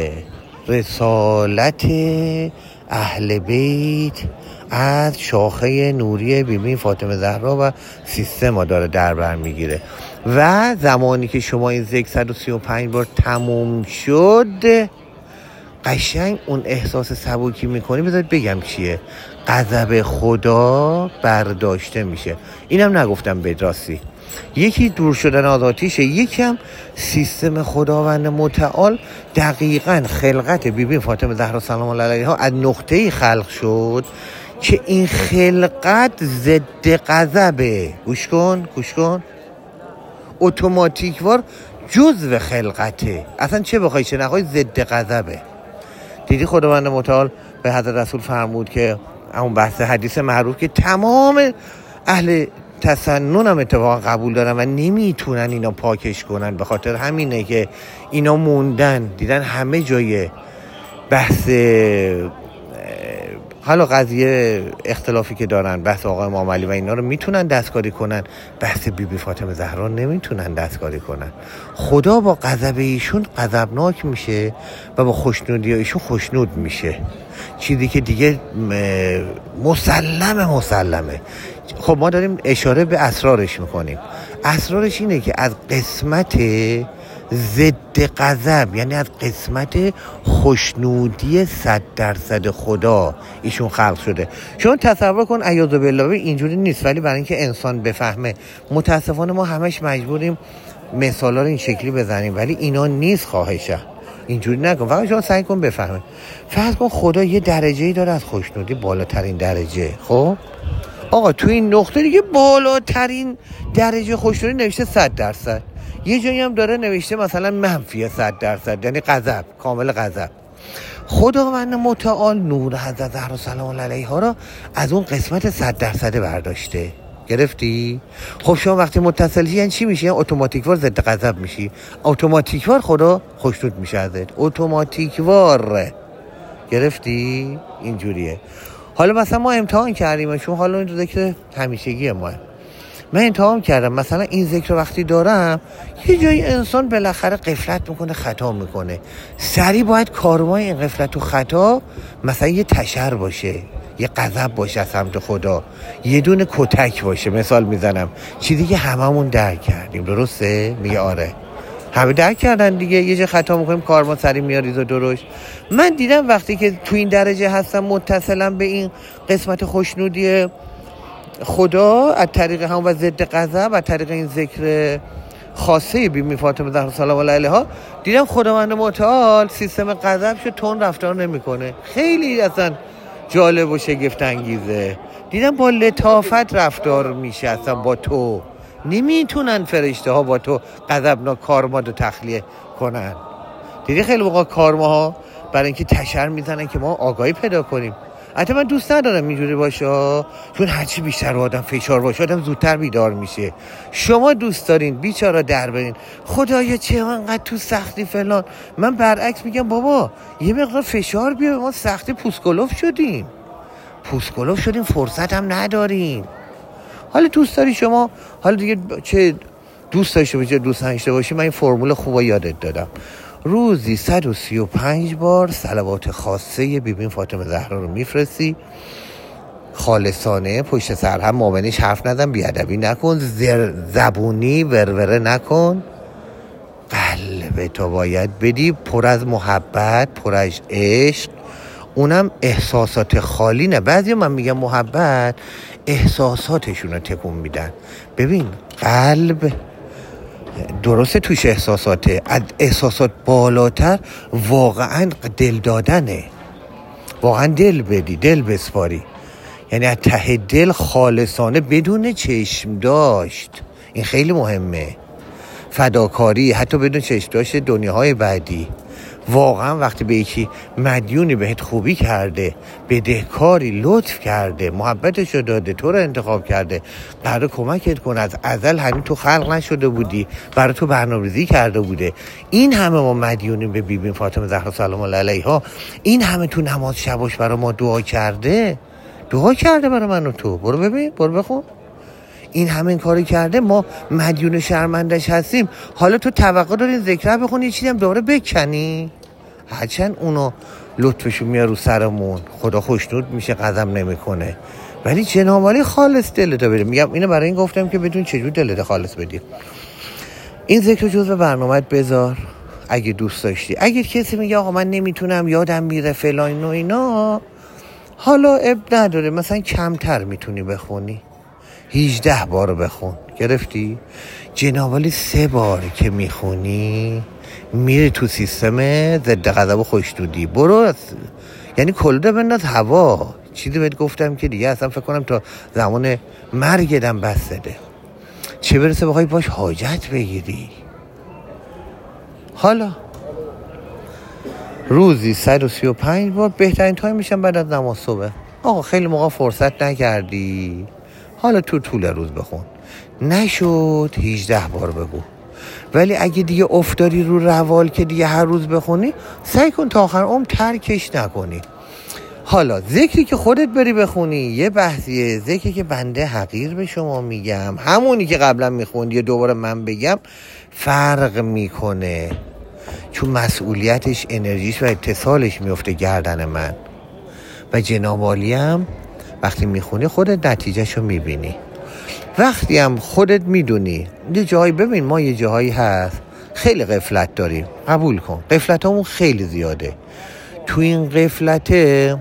رسالت اهل بیت از شاخه نوری بیبی فاطمه زهرا و سیستم ما داره در بر میگیره. و زمانی که شما این ذکر صد و سی و پنج بار تموم شد، قشنگ اون احساس سبکی میکنی. بذارید بگم چیه، غضب خدا برداشته میشه. اینم نگفتم به راستی، یکی دور شدن از آتیشه، یکی هم سیستم خداوند متعال. دقیقاً خلقت بیبی فاطمه زهرا سلام الله علیها از نقطه‌ای خلق شد که این خلقت ضد غضبه. گوش کن گوش کن اتوماتیکوار جزء خلقته، اصلا چه بخوای چه نخوای ضد غضبه. دیدی خداوند متعال به حضرت رسول فرمود که اون بحث حدیث معروف که تمام اهل تسنن هم اتفاقا قبول دارن و نمیتونن اینا پاکش کنن، به خاطر همینه که اینا موندن، دیدن همه جای بحث حالا قضیه اختلافی که دارن، بحث آقای امام علی و اینا رو میتونن دستکاری کنن، بحث بی بی فاطمه زهرا نمیتونن دستکاری کنن. خدا با غضب ایشون غضبناک میشه و با خوشنودی ایشون خوشنود میشه، چیزی که دیگه مسلمه مسلمه. خب ما داریم اشاره به اسرارش میکنیم. اسرارش اینه که از قسمت ضد غضب، یعنی از قسمت خوشنودی صد درصد خدا ایشون خلق شده. شما تصور کن عیاذ بالله اینجوری نیست، ولی برای اینکه انسان بفهمه متاسفانه ما همش مجبوریم مثالا رو این شکلی بزنیم، ولی اینا نیست. خواهشم اینجوری نکن، فقط شما سعی کن بفهمه. فرض کن خدا یه درجه‌ای داره از خوشنودی، بالاترین درجه. خب آقا تو این نقطه دیگه بالاترین درجه خوشنودی نوشته صد درصد، یه جایی هم داره نوشته مثلا منفی صد درصد، یعنی غضب، کامل غضب. خداوند متعال نور حضرت زهرا سلام الله علیها را از اون قسمت صد درصد برداشته. گرفتی؟ خب شما وقتی متصل یعنی چی میشه؟ اتوماتیکوار ضد غضب میشی، اتوماتیکوار خدا خوشنود میشه ازت، اتوماتیکوار. گرفتی؟ اینجوریه. حالا مثلا ما امتحان کردیم، چون حالا این ذکر همیشگی ما، من امتحان کردم مثلا این ذکر وقتی دارم یه جایی انسان بالاخره غفلت میکنه، خطا میکنه، سریع باید کارمای این غفلت و خطا مثلا یه تشر باشه، یه غضب باشه از سمت خدا، یه دونه کتک باشه. مثال میزنم چیزی که هممون درک کردیم، درسته؟ میگه آره همه درک کردن دیگه. یه جا خطا میکنیم کارما سریع میاریز و درشت. من دیدم وقتی که تو این درجه هستم متصلم به این قسمت خوشنودی خدا از طریق هم و ضد غضب، از طریق این ذکر خاصه بیبی فاطمه زهرا سلام الله علیها، دیدم خداوند متعال سیستم غضب شو تون رفتار نمیکنه. خیلی اصلا جالب و شگفت انگیزه. دیدم با لطافت رفتار میشه، اصلا با تو نمیتونن فرشته ها با تو غضبناک کارمادو تخلیه کنن. دیدی خیلی موقع کارماها برای اینکه تشر میزنن که ما آگاهی پیدا کنیم. حتی من دوست ندارم اینجوری باشه، چون هرچی بیشتر آدم فشار باشه آدم زودتر بیدار میشه. شما دوست دارین بیچاره در برین، خدایا چه انقدر تو سختی فلان. من برعکس میگم بابا یه مقدار فشار بیا، ما سختی پوسکلوف شدیم پوسکلوف شدیم فرصت هم نداریم. حالا دوست داری شما، حالا دیگه چه دوست داشته باشی دوست نداشته باشی، من این فرمول خوبا یادت دادم. روزی صد و سی و پنج بار صلوات خاصه بیبی فاطمه زهرا رو میفرستی، خالصانه، پشت سر هم، مامنش حرف نزن، بیادبی نکن، زر زبونی وروره نکن، قلب تو باید بدی پر از محبت، پر از عشق، اونم احساسات خالی نه. بعضی من میگم محبت احساساتشون رو تکون میدن. ببین قلب درسته توش احساساته، از احساسات بالاتر واقعا دل دادنه، واقعا دل بدی، دل بسپاری، یعنی از ته دل خالصانه بدون چشم داشت. این خیلی مهمه، فداکاری حتی بدون چشم داشت دنیاهای بعدی. واقعا وقتی به یکی مدیونی بهت خوبی کرده، بدهکاری لطف کرده، محبتشو داده، تو رو انتخاب کرده، برای کمکت کنه، از ازل همین تو خلق نشده بودی، برای تو برنامه‌ریزی کرده بوده. این همه ما مدیونیم به بیبی فاطمه زهرا سلام الله علیها. این همه تو نماز شباش برای ما دعا کرده، دعا کرده برای من و تو. برو ببین، برو بخون. این همه این کارو کرده، ما مدیون و شرمندش هستیم، حالا تو توقع داری ذکر بخونی یه چیزی هم دوباره بکنی؟ هرچند اونو لطفشو میاره رو سرمون، خدا خوشنود میشه، غضب نمیکنه، ولی جناب عالی خالص دلتو بده. میگم اینو برای این گفتم که بدون چجور دلت خالص بدی. این ذکر جزو برنامه‌ات بذار اگه دوست داشتی. اگه کسی میگه آقا من نمیتونم، یادم میره فلان و اینا، حالا اب نداره، مثلا کمتر میتونی بخونی، هجده بار بخون، گرفتی؟ جناب عالی سه بار که میخونی میره تو سیستم ضد غضب و خوشنودی. برو یعنی کلوده بنداز هوا. چیزی بهت گفتم که دیگه اصلا فکر کنم تا زمان مرگدم بس ده، چه برسه بخوای باش حاجت بگیری. حالا روزی صد و سی و پنج بار بهترین تایم میشن بعد از نماز صبح. آقا خیلی موقع فرصت نکردی، حالا تو طول روز بخون، نشد هجده بار بگو. ولی اگه دیگه افتادی رو روال که دیگه هر روز بخونی، سعی کن تا آخر عمر ترکش نکنی. حالا ذکری که خودت بری بخونی یه بحثیه، ذکری که بنده حقیر به شما میگم، همونی که قبلا میخوندی دوباره من بگم، فرق میکنه، چون مسئولیتش، انرژیش و اتصالش میفته گردن من و جناب عالی هم وقتی میخونی خودت نتیجهشو میبینی. وقتی هم خودت میدونی یه جایی، ببین ما یه جایی هست خیلی غفلت داریم، قبول کن غفلت همون خیلی زیاده، تو این غفلته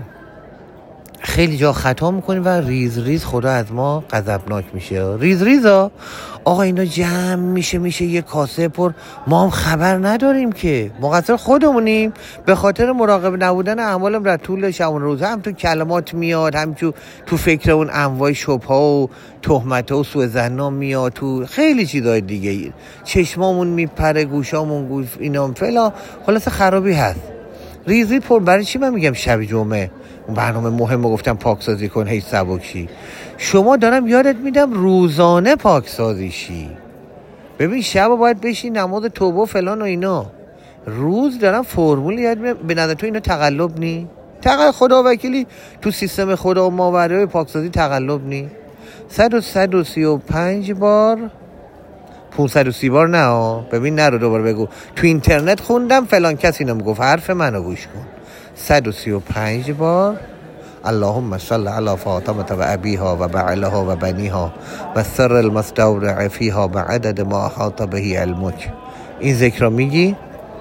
خیلی جا خطا میکنیم و ریز ریز خدا از ما غضبناک میشه. ریز ریزا آقا اینا جمع میشه میشه یه کاسه پر، ما هم خبر نداریم که مقصر خودمونیم. به خاطر مراقب نبودن اعمالم در طول شبان روزه هم تو کلمات میاد، هم تو تو فکر اون انواع شبهه و تهمت و سوء ظن میاد، تو خیلی چیزای دیگه، چشمامون میپره، گوشامون گوش اینا فلا، خلاص خرابی هست. ریزی پر. برای چی من میگم شب جمعه اون برنامه مهمه گفتم پاکسازی کن هی سبک شی؟ شما دارم یادت میدم روزانه پاکسازی شی. ببین شب باید بشی نماز توبه و فلان و اینا، روز دارم فرمول یاد میدم. به نظر تو اینا تقلب نی؟ تقلب خدا وکیلی تو سیستم خدا و ماورای پاکسازی تقلب نی؟ صد و صد و سی و پنج بار، پونصد و سی بار نه. ببین نرو دوباره بگو تو اینترنت خوندم فلان کسی اینو میگفت، حرف منو گوش کن. صد و سی و پنج بار اللهم صل علی فاطمه و ابیها و بعلها و بنیها و سر المستودع فیها بعدد ما احاط به علمک. این ذکر رو میگی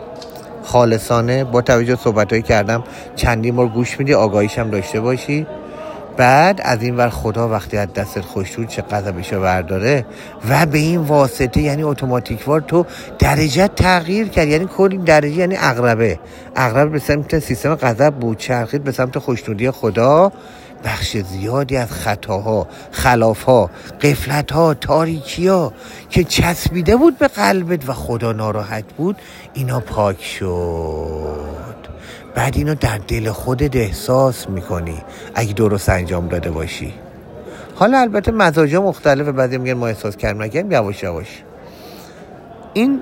خالصانه، با توجه صحبتایی کردم چندین بار گوش میدی، آگاهیش هم داشته باشی. بعد از این ور خدا وقتی از دستت خوش شد چه غضبشو برداره و به این واسطه یعنی اتوماتیک وار تو درجه تغییر کرد، یعنی کلی درجه، یعنی عقربه عقرب به سمت سیستم غضب بود، چرخید به سمت خوشنودی خدا. بخش زیادی از خطاها، خلافها، غفلتها، تاریکیها که چسبیده بود به قلبت و خدا ناراحت بود، اینا پاک شد. بعد اینو در دل خودت احساس میکنی اگه درست انجام داده باشی. حالا البته مزاجا مختلفه، بعضی میگن ما احساس کردیم نکردیم، یواش یواش. این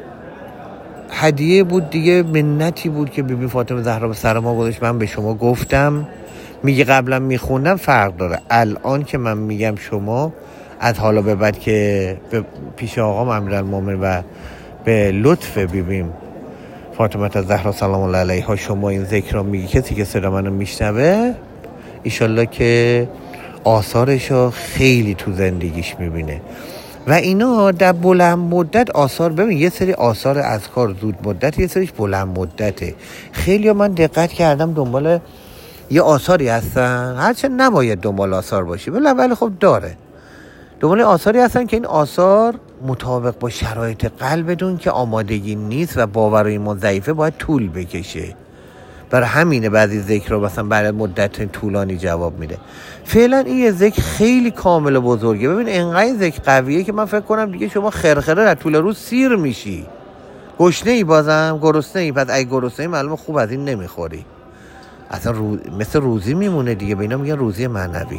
هدیه بود دیگه، منتی بود که بیبی فاطمه زهرا به سر ما گذاشت. من به شما گفتم، میگه قبلا میخوندم فرق داره، الان که من میگم شما از حالا به بعد که پیش آقا امیرالمومنین و به لطف بیبیم فاطمه زهرا سلام الله علیها شما این ذکر رو میگی، کسی که صدا منو میشنوه ایشالله که آثارشو خیلی تو زندگیش میبینه و اینا در بلند مدت آثار. ببین یه سری آثار اذکار زود مدت، یه سریش بلند مدته. خیلی من دقت کردم دنبال یه آثاری هستن، هرچند نباید دنبال آثار باشی ولی خب داره، دنبال آثاری هستن که این آثار مطابق با شرایط قلبتون که آمادگی نیست و باور ایمان ضعیفه، باید طول بکشه. برای همینه بعضی ذکر رو مثلا برای مدت طولانی جواب میده. فعلا این یه ذکر خیلی کامل و بزرگه. ببین اینقدر ذکر قویه که من فکر کنم دیگه شما خرخره در طول روز سیر میشی. گشنه ای بازم گرسنه ای، پس اگه گرسنه ای معلومه خوب از این نمیخوری، اصلا رو... مثل روزی میمونه دیگه. به اینا میگن روزی معنوی.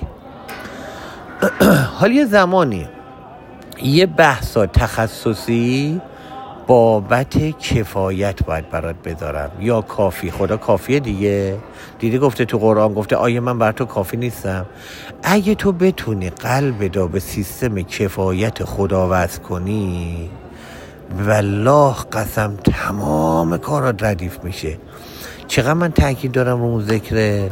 حالا یه زمانی یه بحثا تخصصی بابت کفایت باید برات بذارم یا کافی. خدا کافیه دیگه. دیدی گفته تو قرآن، گفته آیه من بر تو کافی نیستم. اگه تو بتونی قلب دا به سیستم کفایت خدا وصل کنی، والله قسم تمام کارات ردیف میشه. چقدر من تاکید دارم رو اون ذکر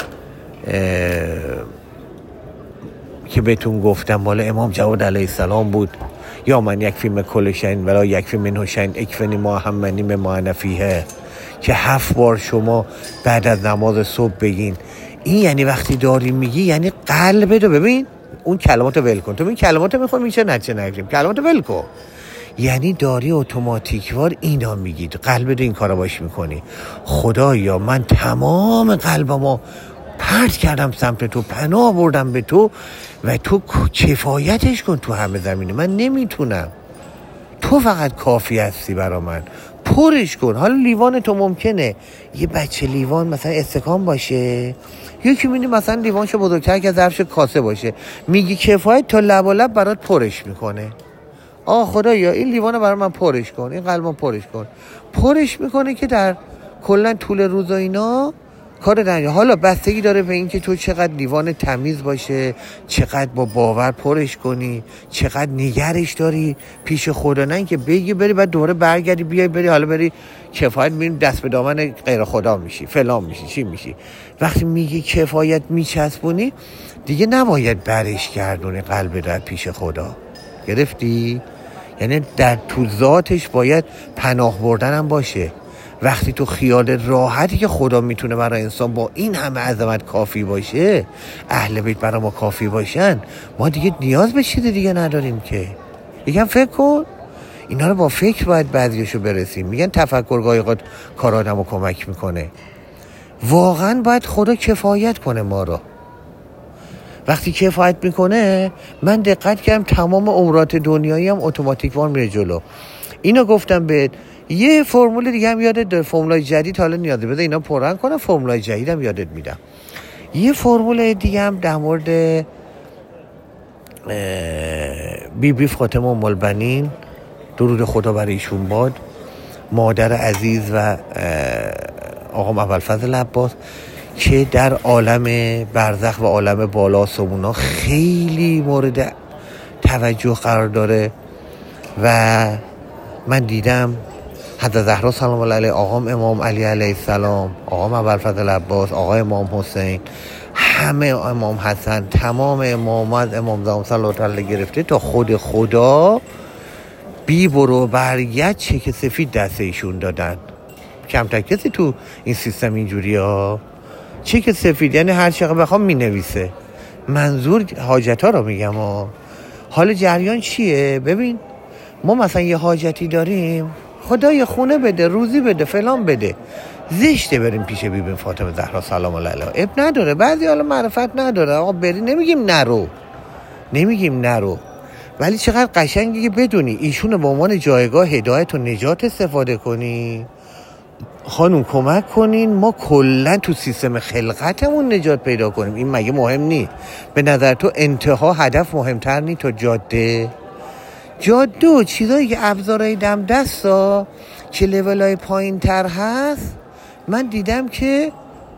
که بهتون گفتم مال امام جواد علیه السلام بود، یا من یک فیلم کلشین ولا یک فیلم منوشین اکفنی ما هم منیم معنفیه، که هفت بار شما بعد از نماز صبح بگین. این یعنی وقتی داری میگی یعنی قلب دو ببین اون کلمات ول کن. تو این کلمات میخوام میشه نچه نگریم کلمات ول کن، یعنی داری اتوماتیکوار اینا میگید، قلب دو این کارا باش میکنی. خدایا من تمام قلبمو پرت کردم سمت تو، پناه بردم به تو و تو کفایتش کن تو همه زمینه. من نمیتونم، تو فقط کافی هستی برا من. پرش کن. حالا لیوان تو ممکنه یه بچه لیوان مثلا استکان باشه، یکی میدی مثلا لیوانشو بزرگتر که ظرفش کاسه باشه، میگی کفایت تا لب و لب برات پرش میکنه. آه خدایا این لیوانو برای من پرش کن، این قلبم پرش کن. پرش میکنه که در کلا طول روز و اینا کار دنیا. حالا بستگی داره به این که تو چقدر لیوان تمیز باشه، چقدر با باور پرش کنی، چقدر نگرش داری پیش خدا. نه که بگی بری بعد دوباره برگردی بیای بری حالا بری کفایت میریم دست به دامن غیر خدا میشی، فلان میشی، چی میشی. وقتی میگی کفایت میچسبونی دیگه نباید برش گردونی قلب در پیش خدا. گرفتی؟ یعنی در تو ذاتش باید پناه بردن هم باشه. وقتی تو خیال راحتی که خدا میتونه برای انسان با این همه عظمت کافی باشه، اهل بیت برای ما کافی باشن، ما دیگه نیاز به چیز دیگه نداریم که. یکم فکر کن. اینا رو با فکر باید بعضیشو برسیم. میگن تفکر گاهی اوقات کار آدمو کمک میکنه. واقعا باید خدا کفایت کنه ما رو. وقتی کفایت میکنه، من دقت کردم تمام امورات دنیایی هم اتوماتیک وار میره جلو. اینو گفتم بهت. یه فرمول دیگه هم یادت داره، فرمولای جدید حالا نیازه بده اینا پررنگ کنم، فرمولای جدید هم یادت میدم. یه فرمول دیگه هم در مورد بی بی فاطمه ام البنین، درود خدا بر ایشون باد، مادر عزیز و آقا ابوالفضل عباس، که در عالم برزخ و عالم بالا آسمونا خیلی مورد توجه قرار داره. و من دیدم حضرت زهرا سلام الله علیها، آقام امام علی علیه السلام، آقام ابوالفضل عباس، آقای امام حسین، همه امام حسن، تمام امامات، امام زمان صلی الله علیه گرفته تا خود خدا بی برو برگرد چک سفید دست ایشون دادن. کمتر کسی تو این سیستم اینجوری ها. چک سفید یعنی هر چقدر بخوام می نویسه. منظور حاجت ها رو میگم ها. حال جریان چیه؟ ببین ما مثلا یه حاجتی داریم، خدا یه خونه بده، روزی بده، فلان بده، زشته بریم پیش بی بی فاطمه زهرا سلام الله علیها. اب نداره. بعضی حالا معرفت نداره، آقا بری، نمیگیم نرو، نمیگیم نرو، ولی چقدر قشنگه که بدونی ایشونو به عنوان جایگاه هدایت و نجات استفاده کنی. خانم کمک کنین ما کلا تو سیستم خلقتمون نجات پیدا کنیم. این مگه مهم نی؟ به نظر تو انتها هدف مهمتر نی تا جاده؟ جاده و چیزایی که ابزارهای دم دستا که لیولای پایین تر هست، من دیدم که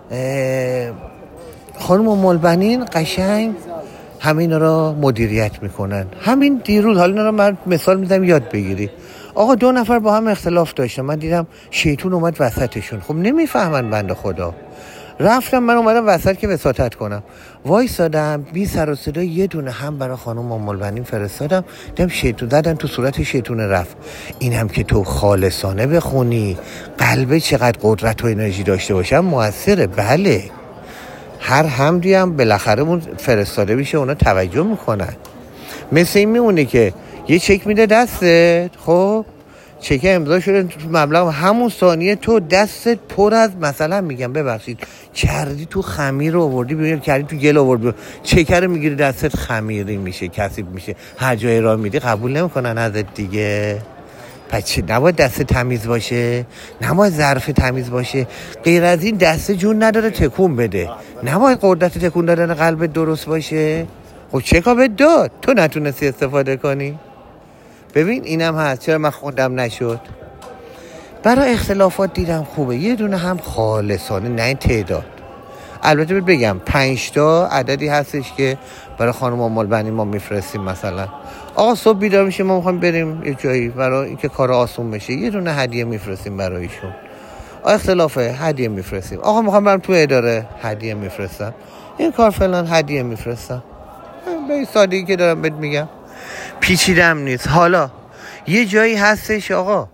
خانم ام البنین قشنگ همین را مدیریت میکنن. همین دیروز، حالا اینا رو من مثال میدم یاد بگیری. آقا دو نفر با هم اختلاف داشتن، من دیدم شیطون اومد وسطشون. خب نمیفهمن بنده خدا. رفتم من اومدم وسط که وساطت کنم، وایسادم بی سر و صدا یه دونه هم برای خانم ام البنین فرستادم، دیدم شیطون زدن تو صورت شیطون رفت. این هم که تو خالصانه بخونی، قلب چقدر قدرت و انرژی داشته باشم موثره. بله هر حمدی هم بالاخره اون فرستاده میشه، اونا توجه میکنن. مثل این میمونه که یه چک میده دستت، خب چک امضا شده مبلغ، همون ثانیه تو دستت پر از مثلا میگم ببخشید کردی تو خمیر آوردی بیرون، کردی تو گل آوردی، چک رو میگیری دستت خمیری میشه، کثیف میشه، هر جای راه میدی قبول نمیکنن ازت دیگه. پس چه نباید دست تمیز باشه؟ نباید ظرف تمیز باشه؟ غیر از این دست جون نداره تکون بده؟ نباید قدرت تکون دادن قلبت درست باشه؟ خب چکا بهت داد تو نتونستی استفاده کنی؟ ببین اینم هست. چرا من خوندم نشد؟ برای اختلافات دیدم خوبه یه دونه هم خالصانه، نه این تعداد. البته بگم پنج تا عددی هستش که برای خانم ام بنی ما میفرستیم. مثلا آقا صبح بیدار میشه ما میخوایم بریم یه جایی برای اینکه کار آسون بشه، یه دونه هدیه میفرستیم برایشون. اختلافه هدیه میفرستیم. آقا میخوام برم تو اداره، هدیه میفرستم. این کار فلان، هدیه میفرستم. به این سادگی که دارم بهت میگم، پیچیدم نیست. حالا یه جایی هستش آقا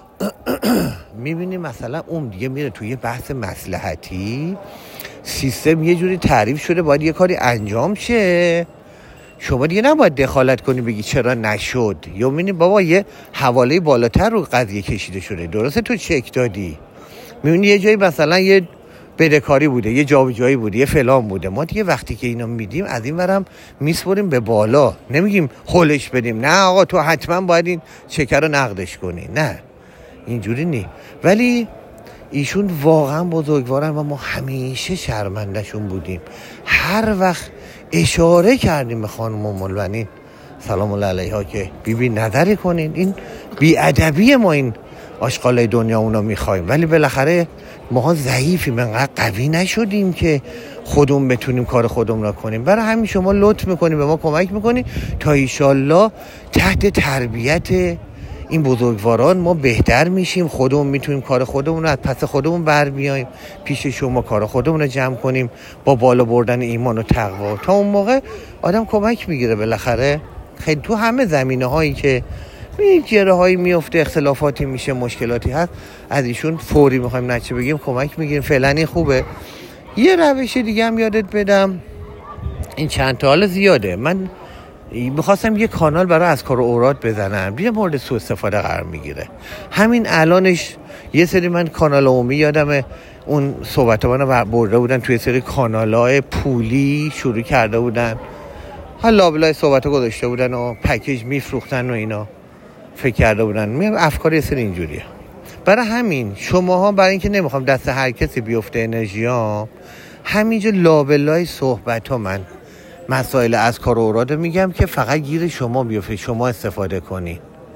میبینی مثلا اون دیگه میره توی بحث مصلحتی، سیستم یه جوری تعریف شده باید یه کاری انجام شه، شما دیگه نباید دخالت کنی بگی چرا نشد. یا میبینی بابا یه حواله بالاتر رو قضیه کشیده شده، درسته تو چک دادی، میبینی یه جایی مثلا یه بدهکاری بوده، یه جابجایی بوده، یه فلان بوده. ما دیگه وقتی که اینو میدیم از این ورم میسپریم به بالا، نمیگیم هولش بدیم، نه آقا تو حتما باید این چک رو نقدش کنی، نه اینجوری نی. ولی ایشون واقعا بزرگوارن و ما همیشه شرمندهشون بودیم. هر وقت اشاره کردیم به خانم ام البنین سلام الله علیها که بیبی نظری کنین، این بی‌ادبی ما این آشغالای دنیا اونا میخوایم، ولی بالاخره ما ضعیفیم، انقدر قوی نشدیم که خودمون بتونیم کار خودمون را کنیم. برای همین شما لطف میکنیم به ما کمک میکنیم تا ایشالله تحت تربیت این بزرگواران ما بهتر میشیم، خودمون میتونیم کار خودمون رو از پس خودمون بر بیاییم، پیش شما کار خودمون رو جمع کنیم با بالا بردن ایمان و تقوا. تا اون موقع آدم کمک میگیره بالاخره. خیلی تو همه زمینه هایی که جره هایی میفته، اختلافاتی میشه، مشکلاتی هست، از ایشون فوری میخوایم نچه بگیم کمک میگیریم. فعلا این خوبه. یه روش دیگه هم یادت بدم، این چند تا حالا زیاده، من میخواستم یه کانال برای اذکار و اوراد بزنم، یه مورد سوء استفاده قرار میگیره. همین الانش یه سری من کانال عمومی یادمه اون صحبت منو برده بودن توی سری کانال‌های پولی شروع کرده بودن، حالا لابلای صحبت گذاشته بودن و پکیج میفروختن و اینا، فکر کرده بودن میام افکار یه سری اینجوریه. برای همین شماها، برای اینکه نمیخوام دست هر کسی بیفته انرژیام، همینجا لابلای صحبت ها من مسائل اذکار و اوراد میگم که فقط گیر شما بیفته، شما استفاده کنین.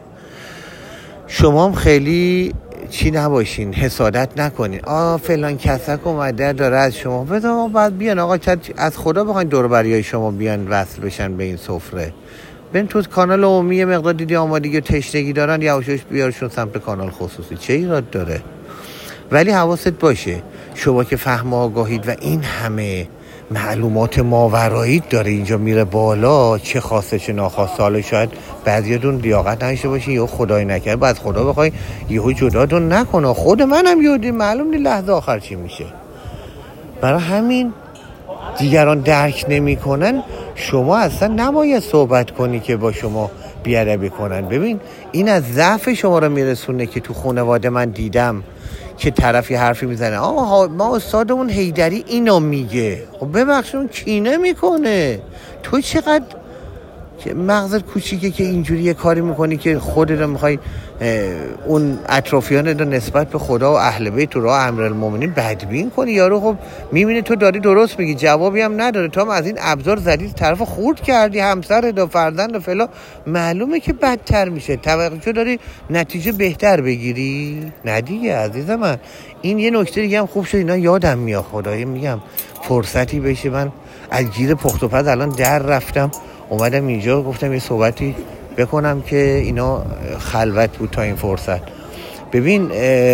شما هم خیلی چی نباشین، حسادت نکنین. آه فلان کسک اومده داره از شما بذار ما بعد بیان آقا از خدا بخواین دور بریای شما بیان وصل بشن به این سفره. ببین تو کانال عمومی مقدار دیدی آمادگی و تشنگی دارن، یواشاش بیارشون سمت کانال خصوصی، چه ایراد داره؟ ولی حواست باشه شما که فهم و آگاهید و این همه معلومات ماورایی داره اینجا میره بالا، چه خواسته چه ناخواسته. حالا شاید بعضیاتون لیاقت نداشته باشین یا خدای نکرده بعد خدا بخوای یهو جداتون نکنه. خود منم یادی معلوم نی لحظه آخر چی میشه. برای همین دیگران درک نمیکنن، شما اصلا نباید صحبت کنی که با شما بیادبی کنن. ببین این از ضعف شما رو میرسونه که تو خانواده من دیدم که طرفی حرفی میزنه آقا ما استادمون حیدری اینو میگه، خب ببخش اون کینه میکنه. تو چقدر مغزت کوچیکه که اینجوری یه کاری میکنی که خودت رو میخوای اون اطرافیانت رو نسبت به خدا و اهل بیت تو راه امیرالمومنین بدبین کنی. یارو خب میبینه تو داری درست میگی، جوابی هم نداره، تو هم از این ابزار زدی طرف خورد کردی همسرت و فرزند و فلا، معلومه که بدتر میشه. توقع داری نتیجه بهتر بگیری؟ نه دیگه عزیز من. این یه نکته دیگه هم خوب شد اینا یادم میاد، خدایی میگم فرصتی بشه من از گیر پخت و پز الان در رفتم اومدم اینجا گفتم یه صحبتی بکنم که اینا خلوت بود تا این فرصت. ببین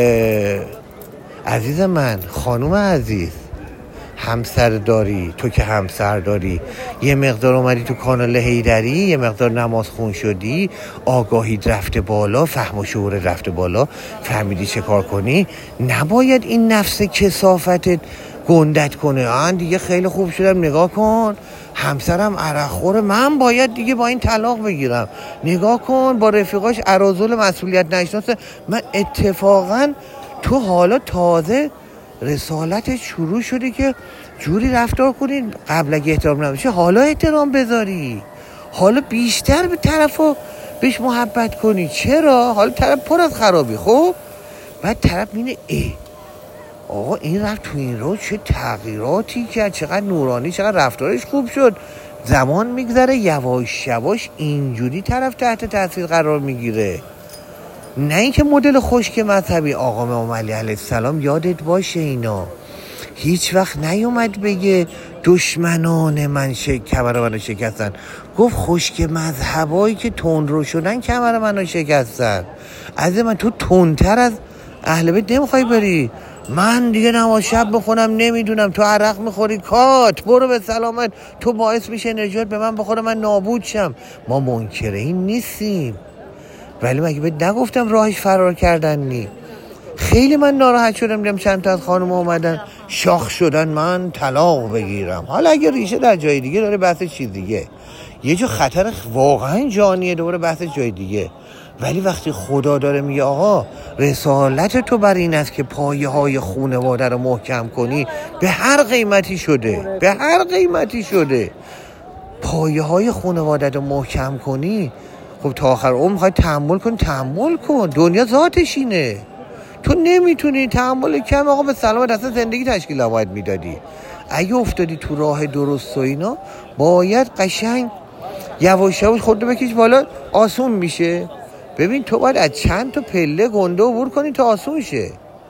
عزیز من، خانوم عزیز، همسر داری، تو که همسر داری، یه مقدار اومدی تو کانال حیدری، یه مقدار نماز خون شدی، آگاهی رفته بالا، فهم و شعور رفته بالا، فهمیدی چه کار کنی. نباید این نفس کثافتت گندت کنه. آن دیگه خیلی خوب شدم، نگاه کن همسرم عرق خوره، من باید دیگه با این طلاق بگیرم. نگاه کن با رفیقاش اراذل مسئولیت نشناسه. من اتفاقا تو حالا تازه رسالت شروع شده که جوری رفتار کنی قبل اگه احترام نباشه حالا احترام بذاری، حالا بیشتر به طرفو بهش محبت کنی. چرا؟ حالا طرف پر از خرابی، خب بعد طرف مینه ای آقا این رفت تو این رو چه تغییراتی کرد، چقدر نورانی، چقدر رفتارش خوب شد. زمان میگذره یواش یواش اینجوری طرف تحت تاثیر قرار میگیره. نه اینکه مدل خشک مذهبی. آقا امام علی علیه السلام یادت باشه اینا هیچ وقت نیومد بگه دشمنان من شک کمر منو شکستن، گفت خشک مذهبایی که تندرو شدن کمر منو شکستن. از من تو تندتر از اهل بیت نمیخوای بری؟ من دیگه نماز شب بخونم نمیدونم، تو عرق میخوری کات، برو به سلامت، تو باعث میشه نجات به من بخوره من نابود شم. ما منکر این نیستیم، ولی مگه بهت نگفتم راهش فرار کردن نی؟ خیلی من ناراحت شدم دیدم چند تا از خانم اومدن شاخ شدن من طلاق بگیرم. حالا اگه ریشه در جای دیگه داره بحث چیز دیگه، یه جا خطر واقعا جانیه دوباره بحث جای دیگه. ولی وقتی خدا داره میگه آقا رسالت تو بر این است که پایه های خانواده رو محکم کنی، به هر قیمتی شده، به هر قیمتی شده پایه های خانواده رو محکم کنی، خب تا آخر عمر میخوای تحمل کن، تحمل کن، دنیا ذاتش اینه. تو نمیتونی تحمل کم آقا به سلامت اصلا زندگی تشکیل نباید میدادی. اگه افتادی تو راه درست و اینا باید قشنگ یواش یواش خودت بکش بالا، آسون میشه. ببین تو باید از چند تا پله گنده عبور کنی تا آسون شه.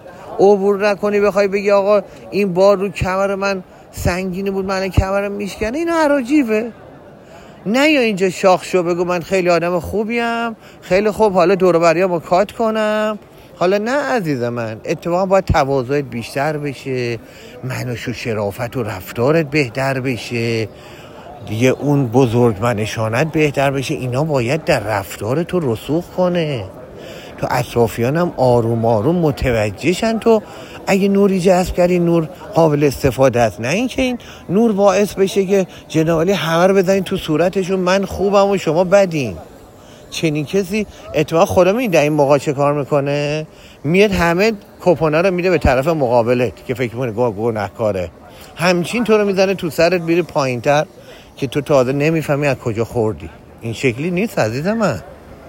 عبور نکنی بخوای بگی آقا این بار رو کمر من سنگینی بود من کمرم میشکنه، اینا عراجیبه. نه یا اینجا شاخ شو بگو من خیلی آدم خوبیم، خیلی خوب، حالا دور و بریامو کات کنم. حالا نه عزیز من، اتفاقا باید تواضعت بیشتر بشه، منش و شرافت و رفتارت بهتر بشه، دیگه اون بزرگمنشانت بهتر بشه. اینا باید در رفتار تو رسوخ کنه، تو اطرافیانم آروم آروم متوجهشن تو اگه نوری جذب کردی نور قابل استفاده است. نه اینکه این نور باعث بشه که جنابالی همه رو بزنین تو صورتشون من خوبم و شما بدین. چنین کسی اتفاق خدا می در این موقع چه کار میکنه؟ میاد همه کپونا رو میده به طرف مقابلت که فکر میکنه گوه گناهکاره، همچین تو رو میزنه تو سرت میره پایینتر که تو تازه نمیفهمی از کجا خوردی. این شکلی نیست عزیز من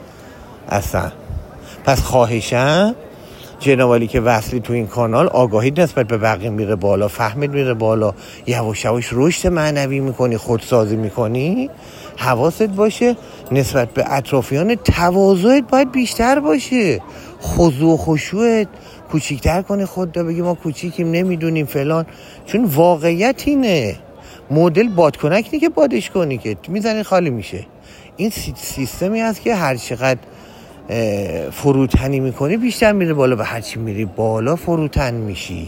اصلا. پس خواهشم جنابالی که وصلی تو این کانال، آگاهی نسبت به بقیه میره بالا، فهمت میره بالا، یواش یواش رشد معنوی میکنی، خودسازی میکنی، حواست باشه نسبت به اطرافیان تواضعت باید بیشتر باشه، خضوع و خشوعت کوچیک‌تر کنی، خود دا بگی ما کوچیکیم نمیدونیم فلان، چون واقعیت اینه. مدل بادکنک نی که بادش کنی که میزنی خالی میشه. این سیستمی هست که هر چقدر فروتنی میکنی بیشتر میره بالا و هرچی میری بالا فروتن میشی.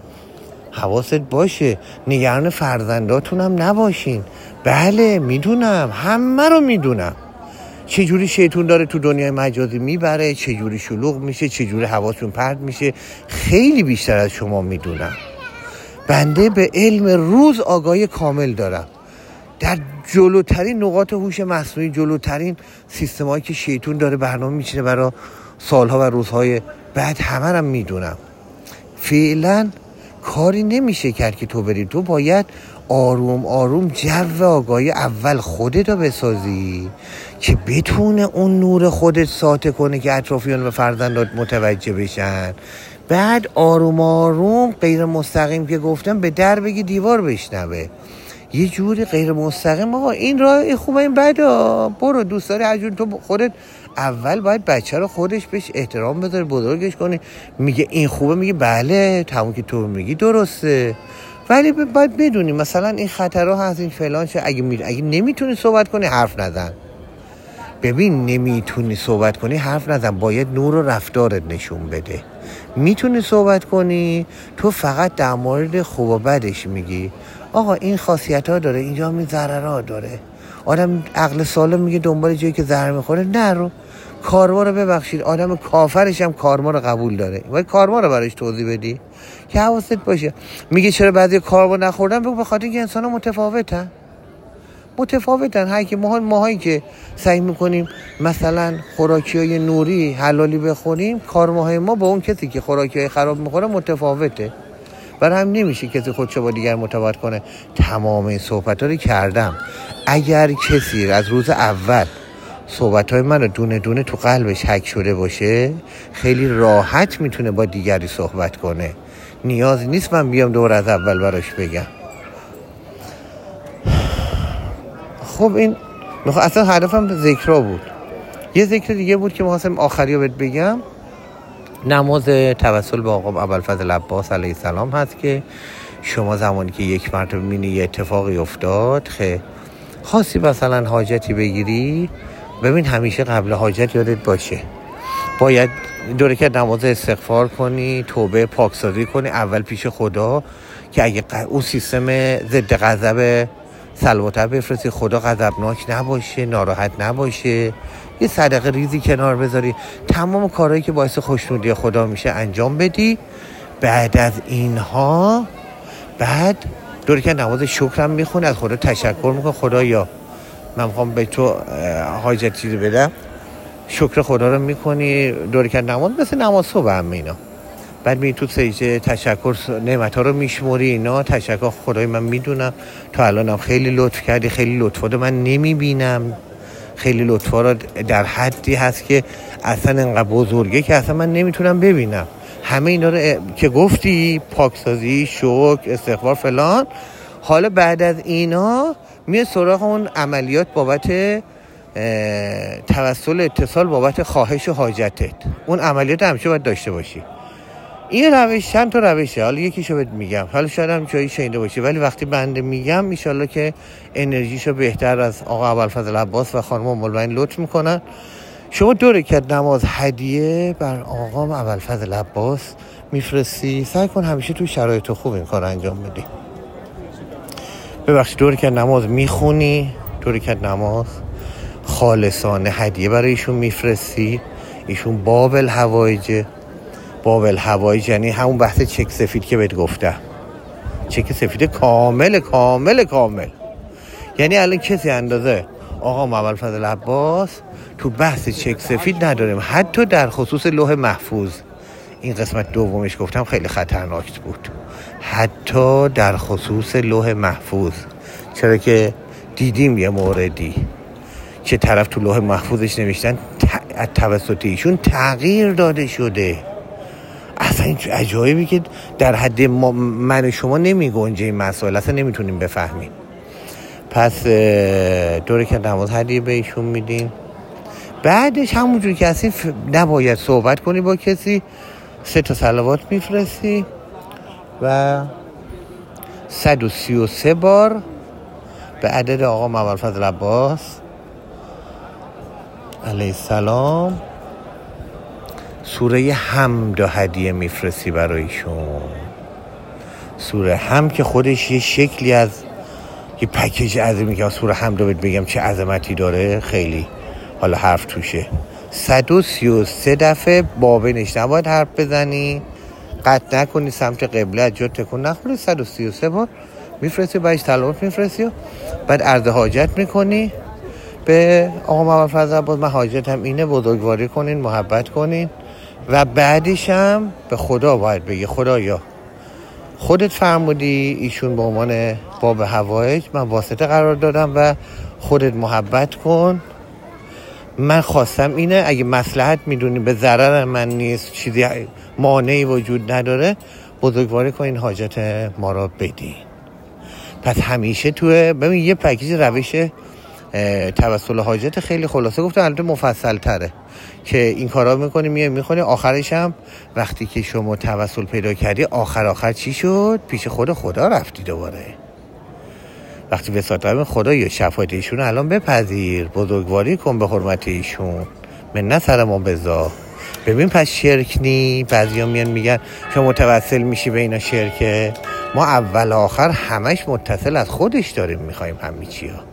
حواست باشه، نگران فرزنداتون هم نباشین. بله میدونم، همه رو میدونم چجوری شیطون داره تو دنیای مجازی میبره، چجوری شلوغ میشه، چجوری حواسون پرت میشه، خیلی بیشتر از شما میدونم. بنده به علم روز آگاهی کامل دارم در جلوترین نقاط هوش مصنوعی، جلوترین سیستمایی که شیطون داره برنامه میچینه برای سالها و روزهای بعد، همه رو میدونم. فعلا کاری نمیشه کرد که تو بری، تو باید آروم آروم جو آگاهی اول خودت رو بسازی که بتونه اون نور خودت ساطع کنه که اطرافیان و فرزندات متوجه بشن. بعد آروم آروم غیر مستقیم که گفتم به در بگی دیوار بشنوه، یه جوری غیر مستقیم آقا این راه خوبه این بده، برو دوست داری هر جور تو خودت. اول باید بچه رو خودش بهش احترام بذاری، بزرگش کنی، میگه این خوبه میگه بله تمام که تو میگی درسته، ولی باید بدونی مثلا این خطرها هست این فلان شه. اگه می... اگه نمیتونی صحبت کنی حرف نزن. ببین نمیتونی صحبت کنی حرف نزن، باید نور و رفتارت نشون بده. میتونی صحبت کنی تو فقط در مورد خوب و بدش میگی آقا این خاصیت ها داره، اینجا می ضررها داره. آدم عقل سالم میگه دنبال جایی که ضرر میخوره نرو. کارما رو ببخشید آدم کافرش هم کارما رو قبول داره، باید کارما رو براش توضیح بدی که حواست باشه. میگه چرا بعضی کارما نخوردن؟ بگو به خاطر اینکه انسان‌ها متفاوتن متفاوتن هر کی ماها ماهایی که سعی میکنیم مثلا خوراکیای نوری حلالی بخوریم، کارماهای ما با اون کسی که خوراکیای خراب میخوره متفاوته. برای هم نمیشه کسی خودشو با دیگر متفاوت کنه. تمام این صحبت‌ها رو کردم. اگر کسی از روز اول صحبت‌های من رو دونه دونه تو قلبش حک شده باشه، خیلی راحت میتونه با دیگری صحبت کنه. نیاز نیست من بیام دور از اول براش بگم. خب این میخوا اصلا هدفم ذکرها بود یه ذکر دیگه بود که می‌خواستم آخری رو بهت بگم، نماز توسل به آقا ابوالفضل عباس علیه السلام هست که شما زمانی که یک مرتبه می‌بینی یه اتفاقی افتاد، خیلی خاصی مثلا حاجتی بگیری، ببین همیشه قبل حاجت یادت باشه باید دو رکعت نماز استغفار کنی، توبه پاکسازی کنی اول پیش خدا که اگه اون سیستم ضد غضب سلوات بفرستی، خدا غضبناک نباشه، ناراحت نباشه، یه صدقه ریزی کنار بذاری، تمام کارهایی که باعث خوشنودی خدا میشه انجام بدی. بعد از اینها بعد دو رکعت نماز شکرم میخونی، از خدا تشکر میکنی، خدایا من میخوام به تو حاجت چیزی بدم، شکر خدا رو میکنی، دو رکعت نماز مثل نماز صبح هم اینا. بعد می تو سجده تشکر نعمت‌ها رو میشموری، اینا تشکر خدای من میدونم تا الانم خیلی لطف کردی، خیلی لطفات من نمیبینم، خیلی لطفا رو در حدی هست که اصلا انقدر بزرگه که اصلا من نمیتونم ببینم. همه اینا رو که گفتی پاکسازی، شکر، استغفار فلان، حالا بعد از اینا میه سراغ اون عملیات بابت توسل اتصال بابت خواهش و حاجتت. اون عملیات همیشه باید داشته باشی. این روش چند تا روشه، حالا یکیشو بهت میگم، حالا شاید هم جایی شنیده باشی ولی وقتی بنده میگم ان شاءالله که انرژیشو بهتر از آقا ابوالفضل عباس و خانم ام المؤمنین لطف میکنن. شما دو رکعت نماز هدیه بر آقا ابوالفضل عباس میفرستی، سعی کن همیشه تو شرایط خوب این کار انجام بدی. ببخشید دو رکعت نماز میخونی، دو رکعت نماز خالصانه هدیه برای ایشون میفرستی. ایشون بابل هوایجه. بابل هوایج یعنی همون بحث چک سفید که بهت گفتم، چک سفید کامل کامل کامل. یعنی الان کسی اندازه آقا ابوالفضل عباس تو بحث چک سفید نداریم، حتی در خصوص لوح محفوظ. این قسمت دومش گفتم خیلی خطرناک بود، حتی در خصوص لوح محفوظ. چرا که دیدیم یه موردی که طرف تو لوح محفوظش نوشتن ت... توسط ایشون تغییر داده شده. اصلا این عجایبی که در حد ما من و شما نمی گنجه این مسائل، اصلا نمیتونیم بفهمیم. پس دوره که نماز هدیه به ایشون میدین. بعدش همونجور که هستی نباید صحبت کنی با کسی، سه تا صلوات میفرستی و صد و سی و سه بار به عدد آقا ابوالفضل عباس علیه السلام سوره حمد و هدیه میفرستی برایشون. سوره حمد که خودش یه شکلی از یه پکیج عظیمی که سوره حمد رو بگم چه عظمتی داره، خیلی حالا حرف توشه. صد و سی و سه دفعه بابنش نباید حرف بزنی، قطع نکنی، سمت قبله از جا تکون نخوری. صد و سی و سه بار میفرستی، بعدش صلوات میفرستی، بعد عرض حاجت میکنی به آقا ابوالفضل عباس. من حاجتم اینه، بزرگواری کنین، محبت کنین. و بعدش هم به خدا باید بگی خدایا خودت فرمودی ایشون به عنوان باب حوائج من واسطه قرار دادم و خودت محبت کن. من خواستم اینه، اگه مصلحت میدونی به ضرر من نیست، چیزی مانعی وجود نداره، بزرگواری کنین، حاجت ما را بدین. پس همیشه توی ببین یه پکیج روش توسل حاجت خیلی خلاصه گفتم، البته مفصل تره که این کارا میکنی، میای میخونی، آخرش هم وقتی که شما توسل پیدا کردی آخر آخر چی شد؟ پیش خود خدا رفتی دوباره. وقتی وساطت قدم خدا یا شفاعت ایشون الان بپذیر، بزرگواری کن به حرمت ایشون، من سر ما بذار. ببین پس شرک نی. بعضیا میان میگن شما متوسل میشی به اینا شرکه. ما اول آخر همش متصل از خودش داریم میخوایم همین چی ها.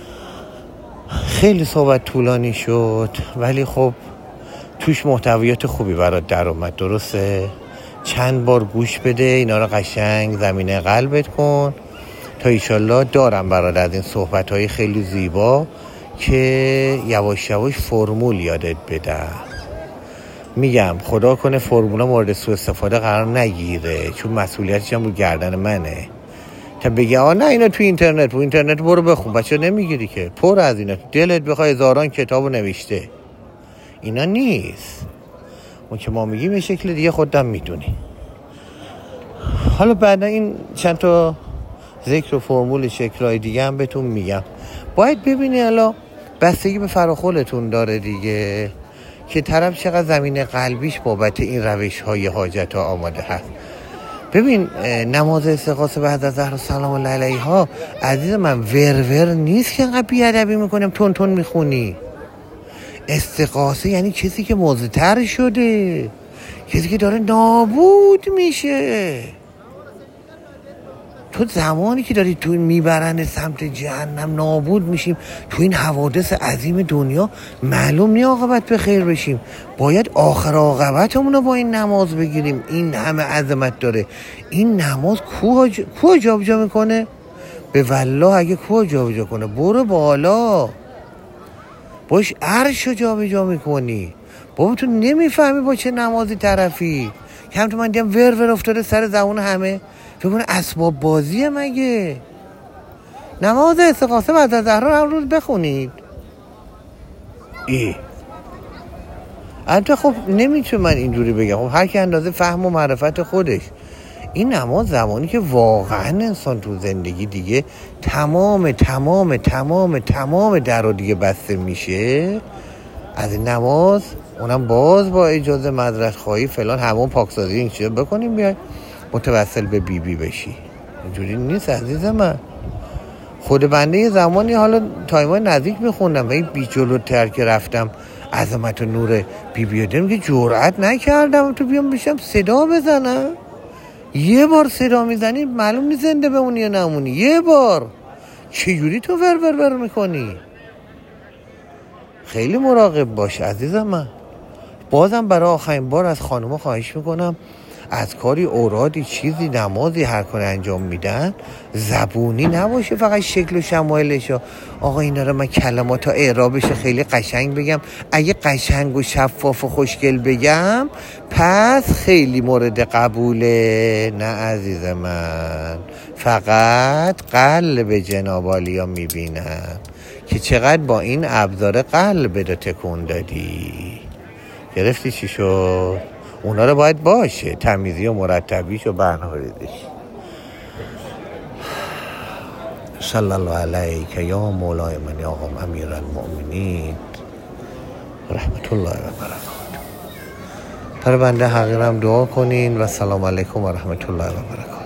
خیلی صحبت طولانی شد ولی خب توش محتویات خوبی برات در اومد، درسته؟ چند بار گوش بده، اینا رو قشنگ زمینه قلبت کن تا ایشالله دارم برات از این صحبت‌های خیلی زیبا که یواش یواش فرمول یادت بدم. میگم خدا کنه فرمولا مورد سوء استفاده قرار نگیره، چون مسئولیتش هم رو گردن منه. تا بگه آ نه اینا تو اینترنت، تو اینترنت برو بخون، بچه نمیگیری که پر از اینا، دلت بخوای هزاران کتابو نوشته، اینا نیست. اون که ما میگیم یه شکل دیگه خودم میدونی. حالا بعدا این چند تا ذکر و فرمول شکل‌های دیگه هم بهتون میگم. باید ببینی حالا بستگی به فراخولتون داره دیگه که طرف چقدر زمین قلبیش بابت این روش های حاجت ها آماده هست. ببین نماز استغاثه به حضرت زهرا سلام الله علیها عزیز من ورور نیست که انقدر بیادبی میکنیم تون تون میخونی. استغاثه یعنی کسی که مضطر شده، کسی که داره نابود میشه. تو زمانی که داری تو میبرن سمت جهنم نابود میشیم، تو این حوادث عظیم دنیا معلوم نی عاقبت به خیر بشیم. باید آخر عاقبتمون رو با این نماز بگیریم. این همه عظمت داره این نماز. کوه ج... کوه جابجا میکنه؟ به والله اگه کوه جابجا کنه برو بالا باش عرش رو جابجا میکنی. بابا تو نمیفهمی با چه نمازی طرفی. کم تو من دیم ور ور افتاده سر زبون همه، فکر کنه اسباب بازیه مگه؟ نماز استغاثه بعد از زهرا هر روز بخونید. ای البته خب نمیتونم من اینجوری بگم، خب هر کی اندازه فهم و معرفت خودش. این نماز زمانی که واقعا انسان تو زندگی دیگه تمام تمام تمام تمام در رو دیگه بسته میشه از این نماز، اونم باز با اجازه مدرک خواهی فلان همون پاکسازی این چیزا بکنیم بیای متوسل به بی بی بشی. اینجوری نیست عزیز من. خود بنده یه زمانی حالا تایمای نزدیک میخوندم و این بی جلوتر که رفتم عظمت و نور بی بی دیدم که جرئت نکردم تو بیام بشم صدا بزنم. یه بار صدا میزنی معلوم نیست زنده بمونی یا نمونی. یه بار چجوری تو ور ور ور میکنی؟ خیلی مراقب باش عزیزم من. بازم برای آخرین بار از خانوما خواهش میکنم از کاری اورادی چیزی نمازی هر کاری انجام میدن زبونی نباشه فقط شکل و شمایلشو. آقا اینا رو من کلمات تا اعرابش خیلی قشنگ بگم، اگه قشنگ و شفاف و خوشگل بگم پس خیلی مورد قبوله. نه عزیز من، فقط قلب جناب عالیا میبینم که چقدر با این ابزار قلب رو تکون دادی. گرفتی چی شد؟ اونا رو باید باشه تمیزی و مرتبیش و برنامه‌ریزیش. صلی الله علیک یا مولای من یا آقام امیر المؤمنین رحمت الله و برکاته. پر بنده حقیرم دعا کنین و سلام علیکم و رحمت الله و برکاته.